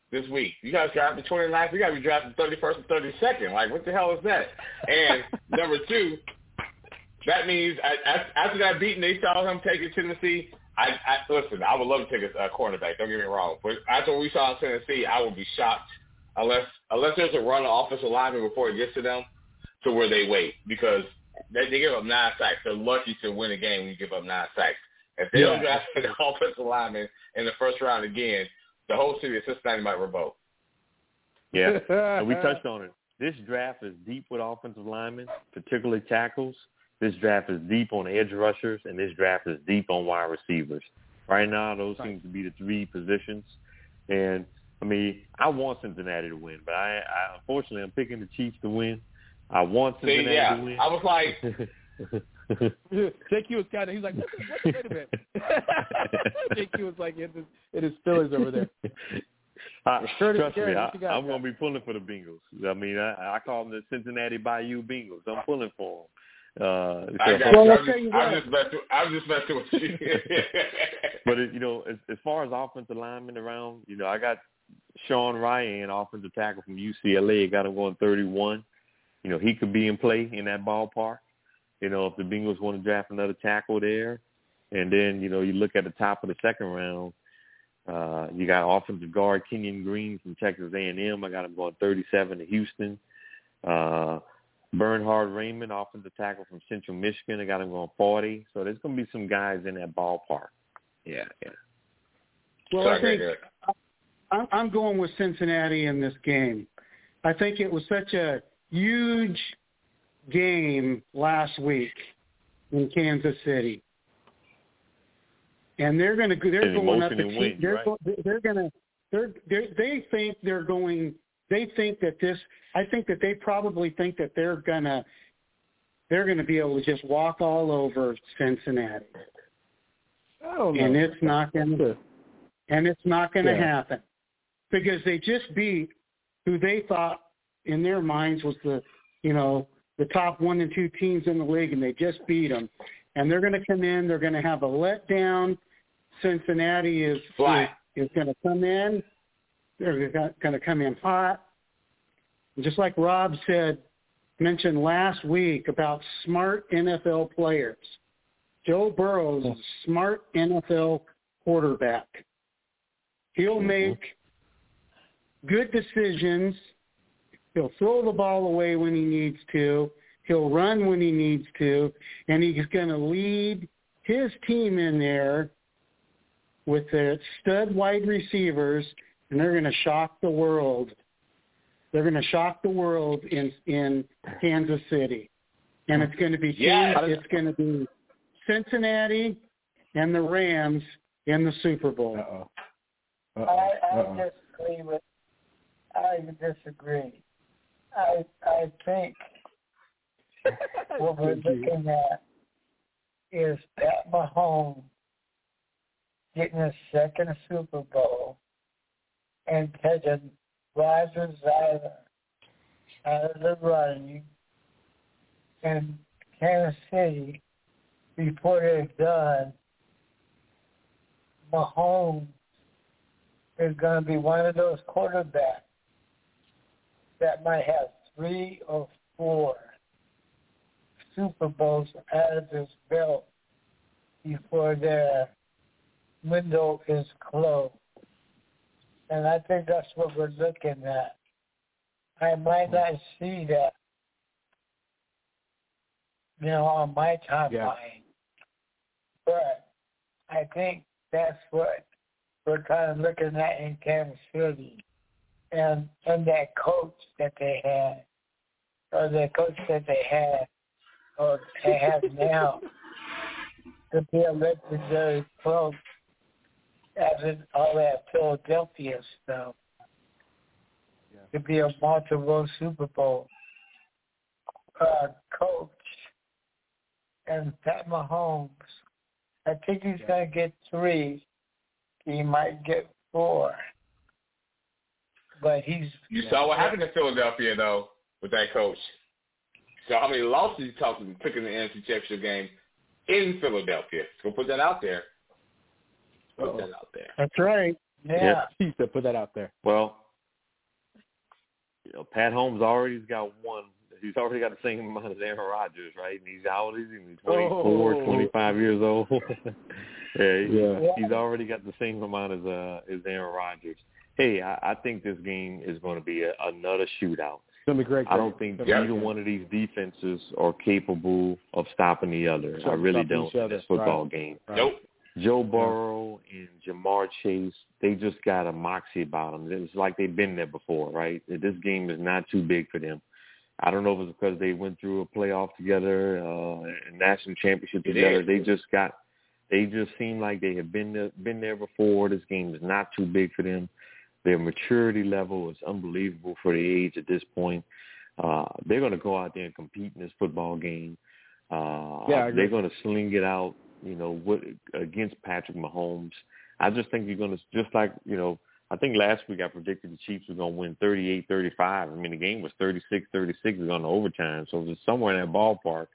this week. You guys drafted twenty-ninth. We got to be drafted thirty-first and thirty-second. Like, what the hell is that? And number two, that means I, after that beating, they saw him take it to Tennessee. I, I listen. I would love to take a, a cornerback. Don't get me wrong. But after we saw in Tennessee, I would be shocked unless unless there's a run on offensive lineman before it gets to them, to where they wait, because they, they give up nine sacks. They're lucky to win a game when you give up nine sacks. If they yeah. don't draft an offensive lineman in the first round again, the whole city of Cincinnati might revolt. Yeah, and we touched on it. This draft is deep with offensive linemen, particularly tackles. This draft is deep on edge rushers, and this draft is deep on wide receivers. Right now, those seem to be the three positions. And, I mean, I want Cincinnati to win, but I, I unfortunately, I'm picking the Chiefs to win. I want Cincinnati See, yeah. to win. I was like... J Q was kind of, he's like, what's this, what's, wait a minute. J Q was like, in his, in his Phillies over there. Uh, Curtis trust Garrett, me, I, I'm going to be pulling for the Bengals. I mean, I, I call them the Cincinnati Bayou Bengals. I'm pulling for them. Uh, I got well, you. I'm just, I'm just messing. I'm just messing with you. But it, you know, as, as far as offensive linemen around, you know, I got Sean Ryan, offensive tackle from U C L A. Got him going thirty-one. You know, he could be in play in that ballpark. You know, if the Bengals want to draft another tackle there, and then you know, you look at the top of the second round. Uh, you got offensive guard Kenyon Green from Texas A and M. I got him going thirty-seven to Houston. Uh, Bernhard Raymond, offensive tackle from Central Michigan. I got him going forty. So there's going to be some guys in that ballpark. Yeah, yeah. Well, I think I'm going with Cincinnati in this game. I think it was such a huge game last week in Kansas City, and they're going to they're and going up to win, they're right? they're going to they're, they're they think they're going. They think that this, I think that they probably think that they're gonna, they're gonna be able to just walk all over Cincinnati. I don't know. And it's not gonna, and it's not gonna yeah. happen, because they just beat who they thought in their minds was the, you know, the top one and two teams in the league, and they just beat them. And they're gonna come in, they're gonna have a letdown. Cincinnati is is, is gonna come in. They're going to come in hot. Just like Rob said, mentioned last week about smart N F L players. Joe Burrow is a smart N F L quarterback. He'll make good decisions. He'll throw the ball away when he needs to. He'll run when he needs to. And he's going to lead his team in there with their stud wide receivers, and they're going to shock the world. They're going to shock the world in in Kansas City, and it's going to be yeah. it's going to be Cincinnati and the Rams in the Super Bowl. Uh-oh. Uh-oh. I, I disagree with. I disagree. I I think what we're looking at is Pat Mahomes getting his second Super Bowl and taking Rodgers out of the running in Kansas City before they're done. Mahomes is going to be one of those quarterbacks that might have three or four Super Bowls out of his belt before their window is closed. And I think that's what we're looking at. I might not see that, you know, on my timeline. Yeah. But I think that's what we're kind of looking at in Kansas City. And, and that coach that they had, or the coach that they had, or they have now, to be a legendary coach, as in all that Philadelphia stuff, yeah. to be a multiple Super Bowl uh, coach, and Pat Mahomes, I think he's yeah. going to get three. He might get four. But he's... You yeah. saw what happened in Philadelphia, though, with that coach. So how many losses he took, took in the N F C Championship game in Philadelphia. So put that out there. Put Uh-oh. that out there. That's right. Yeah. He said, put that out there. Well, you know, Pat Holmes already got one. He's already got the same amount as Aaron Rodgers, right? And he's out. He's twenty-four, oh. twenty-five years old. yeah, he, yeah, he's already got the same amount as uh, as Aaron Rodgers. Hey, I, I think this game is going to be a, another shootout. It's going to be great. I don't think either one of these defenses are capable of stopping the other. I really don't in this football right. game. Right. Nope. Joe Burrow and Jamar Chase, they just got a moxie about them. It's like they've been there before, right? This game is not too big for them. I don't know if it's because they went through a playoff together, uh, a national championship together. They just got, they just seem like they have been there, been there before. This game is not too big for them. Their maturity level is unbelievable for the age at this point. Uh, they're going to go out there and compete in this football game. Uh, yeah, they're going to sling it out, you know, what, against Patrick Mahomes. I just think you're going to, just like, you know, I think last week I predicted the Chiefs were going to win thirty-eight thirty-five. I mean, the game was thirty-six thirty-six. It was on the overtime, so it was somewhere in that ballpark.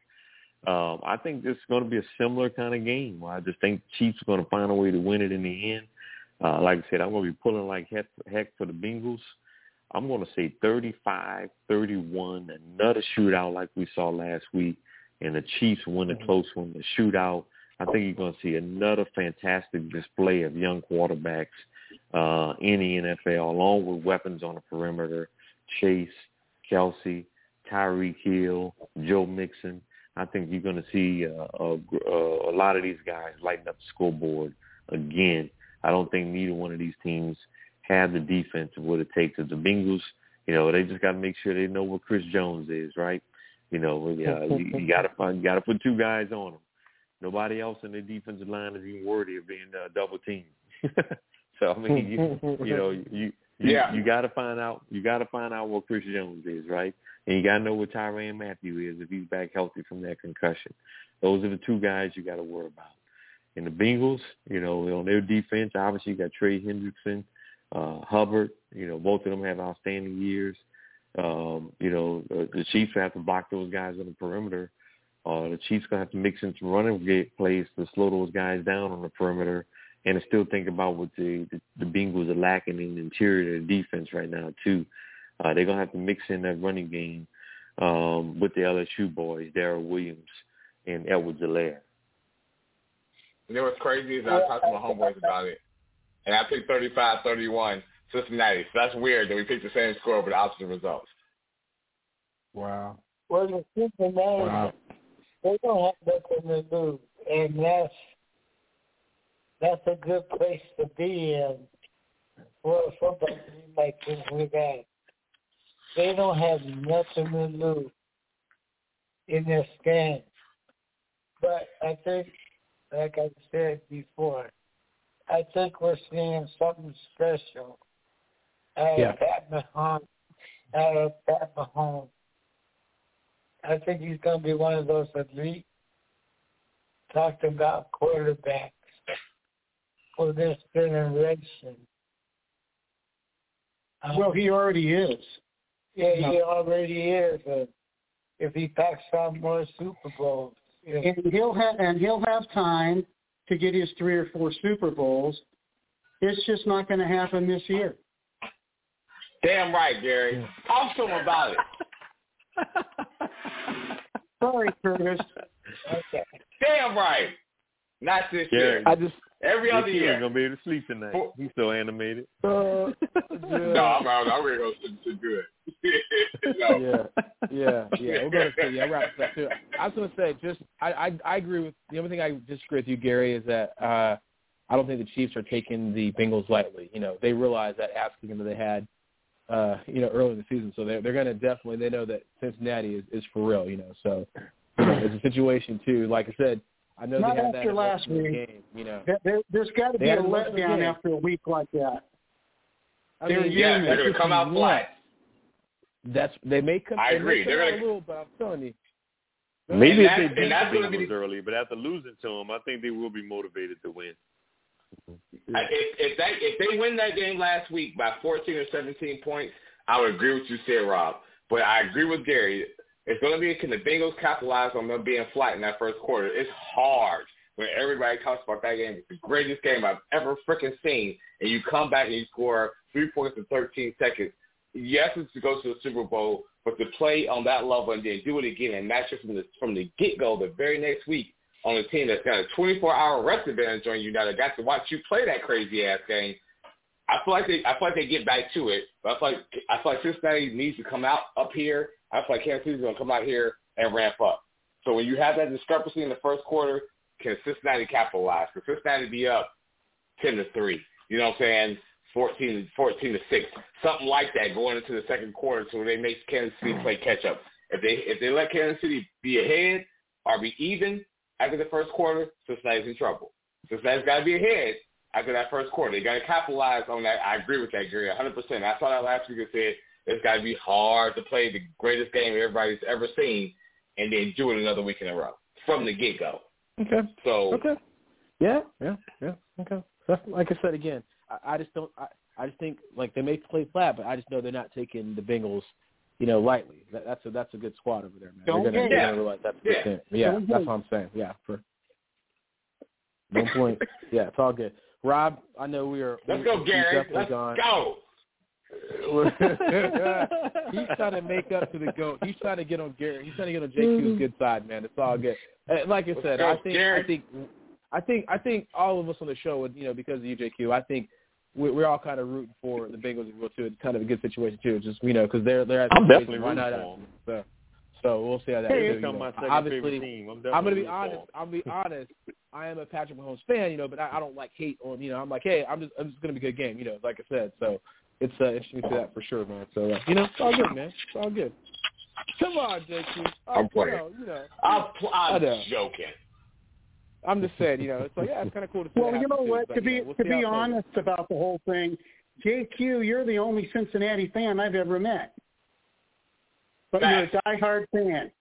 Um, I think this is going to be a similar kind of game. I just think the Chiefs are going to find a way to win it in the end. Uh, like I said, I'm going to be pulling like heck, heck for the Bengals. I'm going to say thirty-five thirty-one, another shootout like we saw last week, and the Chiefs win a close one, the shootout. I think you're going to see another fantastic display of young quarterbacks uh, in the N F L, along with weapons on the perimeter, Chase, Kelsey, Tyreek Hill, Joe Mixon. I think you're going to see uh, a, a lot of these guys lighting up the scoreboard again. I don't think neither one of these teams have the defense of what it takes. As the Bengals, you know, they just got to make sure they know what Chris Jones is, right? You know, uh, you, you got to find, you got to put two guys on him. Nobody else in the defensive line is even worthy of being uh, double teamed. So I mean, you, you know, you you, yeah. you got to find out. You got to find out what Chris Jones is, right? And you got to know what Tyrann Mathieu is if he's back healthy from that concussion. Those are the two guys you got to worry about. And the Bengals, you know, on their defense, obviously you got Trey Hendrickson, uh, Hubbard. You know, both of them have outstanding years. Um, you know, the, the Chiefs have to block those guys on the perimeter. Uh, the Chiefs going to have to mix in some running plays to slow those guys down on the perimeter and to still think about what the, the, the Bengals are lacking in the interior of the defense right now, too. Uh, they're going to have to mix in that running game um, with the L S U boys, Darrell Williams and Edwards-Helaire. You know what's crazy is I talked to my homeboys about it, and I picked thirty-five thirty-one Cincinnati. So that's weird that we picked the same score but opposite results. Wow. Well, the Cincinnati, wow. they don't have nothing to lose, and that's that's a good place to be in for a football team like Cincinnati. They don't have nothing to lose in this game. But I think, like I said before, I think we're seeing something special out yeah. of Pat Mahomes. Out of Pat Mahomes. I think he's going to be one of those elite, talked about quarterbacks for this generation. Um, well, he already is. Yeah, he no. already is. Uh, if he packs on more Super Bowls, yeah. and he'll have and he'll have time to get his three or four Super Bowls. It's just not going to happen this year. Damn right, Gary. Talk to him about it. Sorry, Curtis. Okay. Damn right. Not this yeah, year. I just every other year. He's gonna be able to sleep tonight. He's so animated. Uh, yeah. No, I'm out. I'm gonna go to good. No. Yeah, yeah, yeah. We're gonna say yeah. Wrap this up too. I was gonna say just I, I I agree with the only thing I disagree with you, Gary, is that uh, I don't think the Chiefs are taking the Bengals lightly. You know, they realize that asking them that they had. Uh, you know, early in the season, so they're they're going to definitely they know that Cincinnati is, is for real. You know, so you know, it's a situation too. Like I said, I know Not they had after that last week. game. You know, there, there's got to be a letdown after a week like that. I they're mean, yeah, they're going to come out flat. That's they may come. I they agree. May come they're out going a little, but I'm telling you. Maybe and if they beat the Bengals be, early, but after losing to them, I think they will be motivated to win. Yeah. If, if, that, if they win that game last week by fourteen or seventeen points, I would agree with you, said Rob. But I agree with Gary. It's going to be, can the Bengals capitalize on them being flat in that first quarter? It's hard. when everybody talks about that game, it's the greatest game I've ever freaking seen, and you come back and you score three points in thirteen seconds. Yes, it's to go to the Super Bowl, but to play on that level and then do it again and match it from the from the get-go the very next week on a team that's got a twenty-four hour rest advantage on you now that got to watch you play that crazy-ass game, I feel like they I feel like they get back to it. But I feel like I feel like Cincinnati needs to come out up here. I feel like Kansas City's going to come out here and ramp up. So when you have that discrepancy in the first quarter, can Cincinnati capitalize? Can Cincinnati be up ten to three? You know what I'm saying? fourteen, fourteen to six, something like that going into the second quarter, so they make Kansas City play catch up. If they if they let Kansas City be ahead or be even after the first quarter, Cincinnati's in trouble. Cincinnati's got to be ahead after that first quarter. They got to capitalize on that. I agree with that, Gary, one hundred percent. I saw that last week and said it's got to be hard to play the greatest game everybody's ever seen and then do it another week in a row from the get go. Okay. So okay. Yeah. Yeah. Yeah. Okay. So, like I said again. I just don't. I, I just think like they may play flat, but I just know they're not taking the Bengals, you know, lightly. That, that's a that's a good squad over there, man. Don't they're gonna, yeah. they're gonna realize that's a good yeah. thing. Yeah, that's what I'm saying. Yeah, for no point. Yeah, it's all good. Rob, I know we are. Let's we, go, Gary. Let's gone. go. He's trying to make up to the GOAT. He's trying to get on Gary. He's trying to get on J Q's good side, man. It's all good. Like I said, go, I think Gary. I think I think I think all of us on the show would, you know, because of you, J Q, I think we're all kind of rooting for the Bengals as well too. It's kind of a good situation too, just you know, because they're they're at the I'm definitely why rooting not? for them. So, so we'll see how that Hey, is. it's You on know. my second Obviously, favorite team. I'm, I'm going to be rooting for honest. them. I'm going to be honest. I am a Patrick Mahomes fan, you know, but I, I don't like hate on. You know, I'm like, hey, I'm just I'm just going to be a good game, you know, like I said. So it's uh, interesting to see that for sure, man. So uh, you know, it's all good, man. It's all good. Come on, J Q. I'm playing. You know, you know. I'm, pl- I'm I know. joking. I'm just saying, you know, it's like, yeah, it's kind of cool to see. Well, you know what? Too, to but, be you know, we'll to see be how it plays. honest about the whole thing, J Q, you're the only Cincinnati fan I've ever met. But Facts. you're a diehard fan,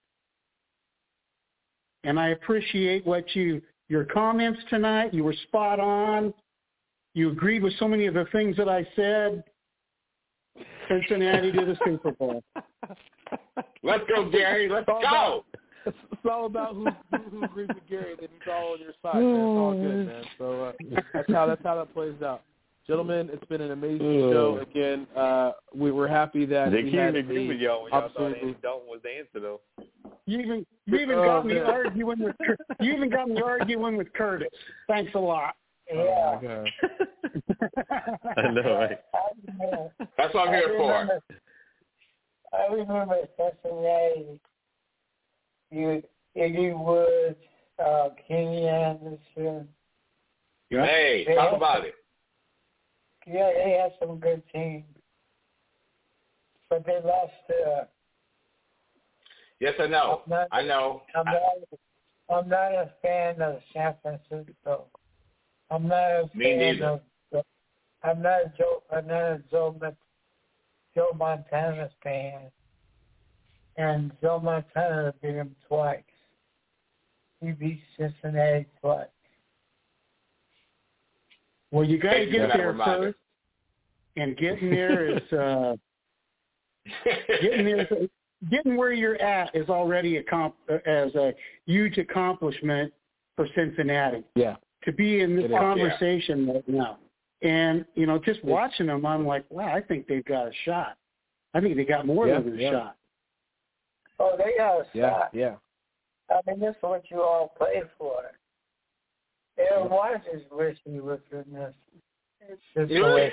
and I appreciate what you your comments tonight. You were spot on. You agreed with so many of the things that I said. Cincinnati to the Super Bowl. Let's go, Gary. Let's all go. About, it's, it's all about who, who, who agrees with Gary, and then he's all on your side, man. It's all good, man. So uh, that's how that's how that plays out. Gentlemen, it's been an amazing show. Again, uh, we were happy that They we can't had agree the with y'all when y'all thought opportunity. Andy Dalton was the answer, though. You even you even Oh, got me man. arguing with Cur- you even got me arguing with Curtis. Thanks a lot. Yeah. Oh, my God. I know, right? I remember, That's what I'm here I for. remember, I remember Cincinnati. You, Iggy Woods, uh, Kenny Anderson. Yeah. Hey, They talk had about some- it. Yeah, they had some good teams, but they lost. Uh, Yes, I know. I'm not- I know. I'm not. I'm not a fan of San Francisco. I'm not a Me fan neither. of. I'm not a Joe. I'm not a Joe. Mon- Joe Montana fan, and Joe Montana beat him twice. He beat Cincinnati twice. Well, you got to Thank you for get that there reminder. first, and getting there is uh, getting there. Is, getting where you're at is already a comp, as a huge accomplishment for Cincinnati. Yeah. To be in this It is. conversation right now, and you know, just watching them, I'm like, wow, I think they've got a shot. I think they got more Yeah, than a yeah. shot. Oh, they got a Yeah, shot. yeah. I mean, this is what you all play for. Aaron Rodgers wish he was in this situation.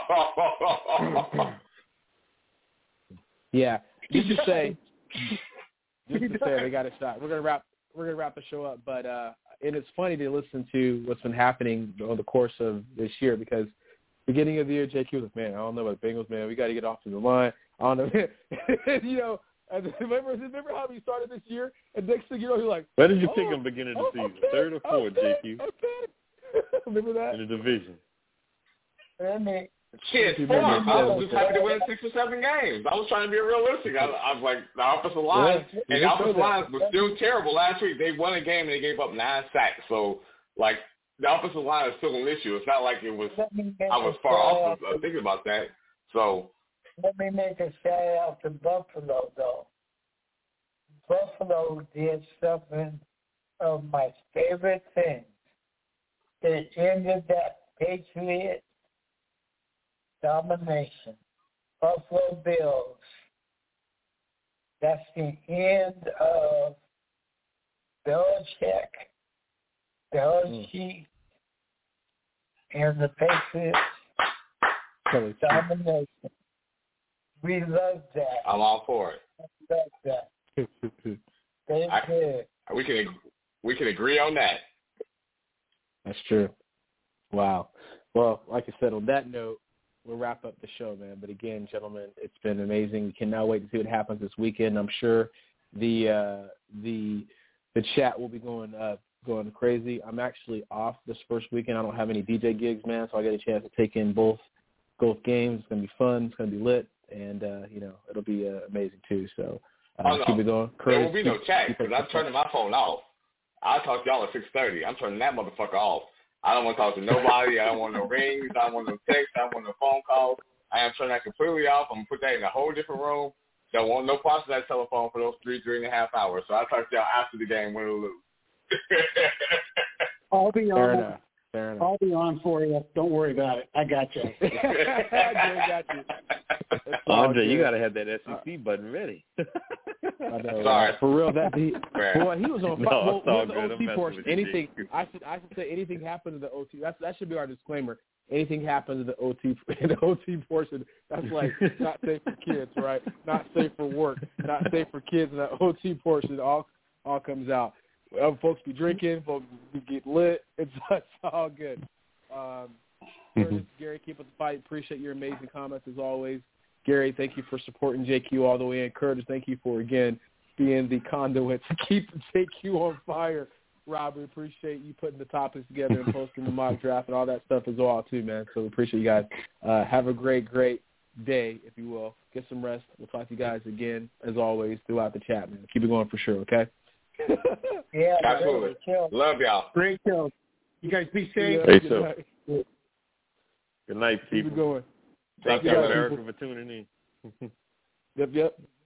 Yeah. Just to say, just to say, they got a shot. We're gonna wrap. We're gonna wrap the show up, but uh, and it's funny to listen to what's been happening over the course of this year because beginning of the year, J Q was, man, I don't know about the Bengals, man. We got to get off to the line. I don't know, you know. And remember, remember how we started this year, and next thing you know, you're like, Where did you oh, pick them beginning of oh, the season? okay, Third or fourth, okay, J Q? Okay. Remember that? In the division. I mean, Shit, You four. remember I was that. just happy to win six or seven games. I was trying to be realistic. I, I was like, the offensive line, Yeah, and you the did offensive say that. line was still terrible last week. They won a game and they gave up nine sacks. So, like, the offensive line is still an issue. It's not like it was. let me make I was a far off shout of uh, out thinking about that. So, to- Let me make a shout out to Buffalo, though. Buffalo did something of my favorite thing. It ended that Patriot domination. Buffalo Bills. That's the end of Belichick, Belichick, mm. and the Patriots domination. We love that. I'm all for it. We love that. They I, did. We can we can agree on that. That's true. Wow. Well, like I said, on that note, we'll wrap up the show, man. But again, gentlemen, it's been amazing. We cannot wait to see what happens this weekend. I'm sure the uh, the the chat will be going uh, going crazy. I'm actually off this first weekend. I don't have any D J gigs, man, so I get a chance to take in both both games. It's gonna be fun. It's gonna be lit, and uh, you know it'll be uh, amazing too. So uh, oh, no. keep it going. Curtis, there will be no chat because I'm turning my phone off. I'll talk to y'all at six thirty. I'm turning that motherfucker off. I don't want to talk to nobody. I don't want no rings. I don't want no text. I don't want no phone calls. I am turning that completely off. I'm going to put that in a whole different room. Don't want no parts of that telephone for those three, three and a half hours. So I'll talk to y'all after the game, win or lose. I'll be on. Fair enough. Fair enough. I'll be on for you. Don't worry about it. I got you. I got you. Andre, you got to have that S E C button ready. I know, Sorry. For real, that he, boy, he was on no, well, well, the good. O T portion. Anything I should I should say anything happened to the O T. That's that should be our disclaimer. Anything happens to the O T in the O T portion, that's like not safe for kids, right? Not safe for work. Not safe for kids in the O T portion. All all comes out. Other folks be drinking. Folks be get lit. It's, it's all good. Um, Curtis, Gary, keep up the fight. Appreciate your amazing comments as always. Gary, thank you for supporting J Q all the way in. Curtis, thank you for, again, being the conduit to keep J Q on fire. Rob, we appreciate you putting the topics together and posting the mock draft and all that stuff as well, too, man. So we appreciate you guys. Uh, have a great, great day, if you will. Get some rest. We'll talk to you guys again, as always, throughout the chat, man. Keep it going for sure, okay? Yeah, absolutely. Love y'all. Great show. You guys be safe. Hey, good so. night. Good night, people. Keep it going. Thank you, America, for tuning in. Yep, yep.